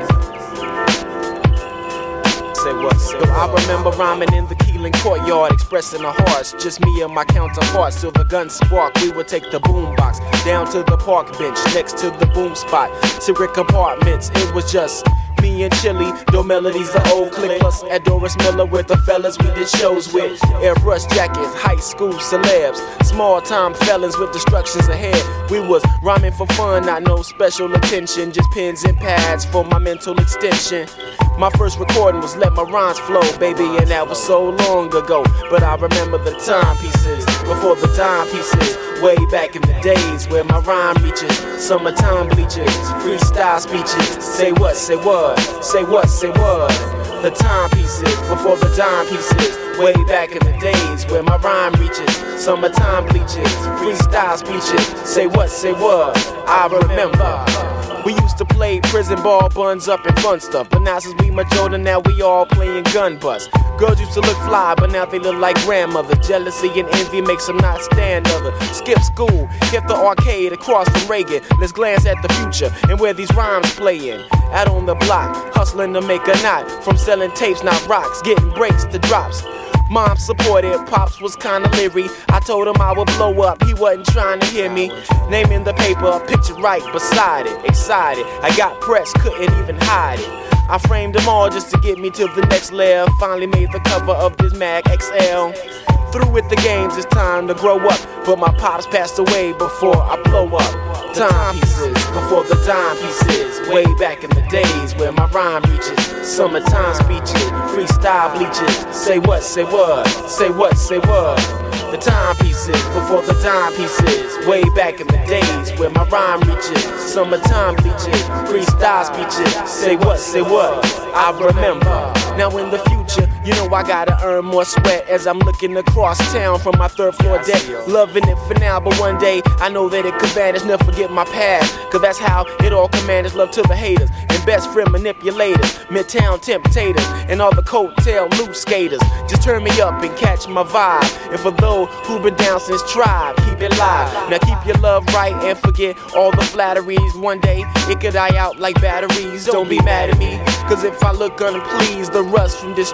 Say what, say what. Yo, I remember rhyming in the Keelan courtyard, expressing our hearts, just me and my counterparts. Till the gun spark, we would take the boombox down to the park bench next to the boom spot. Secret compartments, it was just me and Chili, though melodies the old clique. Plus at Doris Miller with the fellas we did shows with. Airbrush jackets, high school celebs, small time felons with destructions ahead. We was rhyming for fun, not no special attention, just pens and pads for my mental extension. My first recording was Let My Rhymes Flow, baby, and that was so long ago. But I remember the timepieces, before the timepieces, way back in the days where my rhyme reaches. Summertime bleachers, freestyle speeches. Say what, say what, say what, say what. The timepieces, before the dime pieces, way back in the days where my rhyme reaches. Summertime bleachers, freestyle speeches. Say what, say what, I remember. We used to play prison ball, buns up and fun stuff. But now since we much older, now we all playing gun bust. Girls used to look fly, but now they look like grandmother. Jealousy and envy makes them not stand other. Skip school, hit the arcade across from Reagan. Let's glance at the future and where these rhymes playing. Out on the block, hustling to make a knot. From selling tapes, not rocks, getting breaks to drops. Mom supported, Pops was kinda leery. I told him I would blow up, he wasn't trying to hear me. Name in the paper, picture right beside it. Excited, I got pressed, couldn't even hide it. I framed them all just to get me to the next level. Finally made the cover of this Mag X L. Through with the games, it's time to grow up. But my pops passed away before I blow up. Timepieces, before the dime pieces. Way back in the days where my rhyme reaches. Summertime speeches, freestyle bleaches. Say what, say what, say what, say what. The timepieces, before the dime pieces. Way back in the days where my rhyme reaches. Summertime bleaches, freestyle speeches. Say what, say what, I remember. Now in the future, you know I gotta earn more sweat as I'm looking across town from my third floor deck. Loving it for now, but one day I know that it could vanish. Never forget my past, cause that's how it all commanded. Love to the haters and best friend manipulators, midtown temptators, and all the coattail loose skaters. Just turn me up and catch my vibe. And for those who've been down since tribe, keep it live. Now keep your love right and forget all the flatteries. One day it could die out like batteries. Don't be mad at me, cause if I look unpleased, the rust from distrust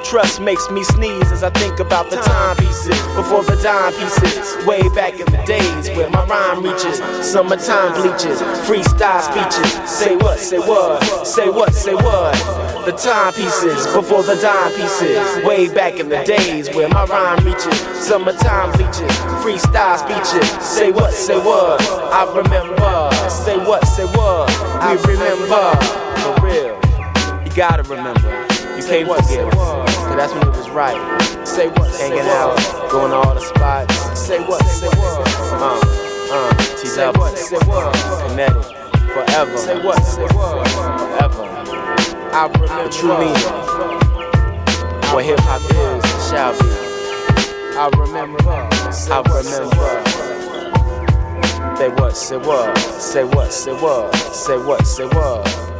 makes me sneeze as I think about the timepieces before the dime pieces. Way back in the days where my rhyme reaches, summertime bleaches, freestyle speeches. Say what, say what, say what, say what. The timepieces before the dime pieces. Way back in the days where my rhyme reaches, summertime bleaches, freestyle speeches. Say what, say what, I remember. Say what, say what, I remember. For real, you gotta remember. You can't forget, cause that's when it was right. Say what, hanging out, going to all the spots. Say what, say what, uh, uh, T W, say what, kinetic, forever. Say what, say what, forever. I remember the true meaning, what hip hop is, and shall be. I remember, I remember. Say what, say what, say what, say what, say what, say what.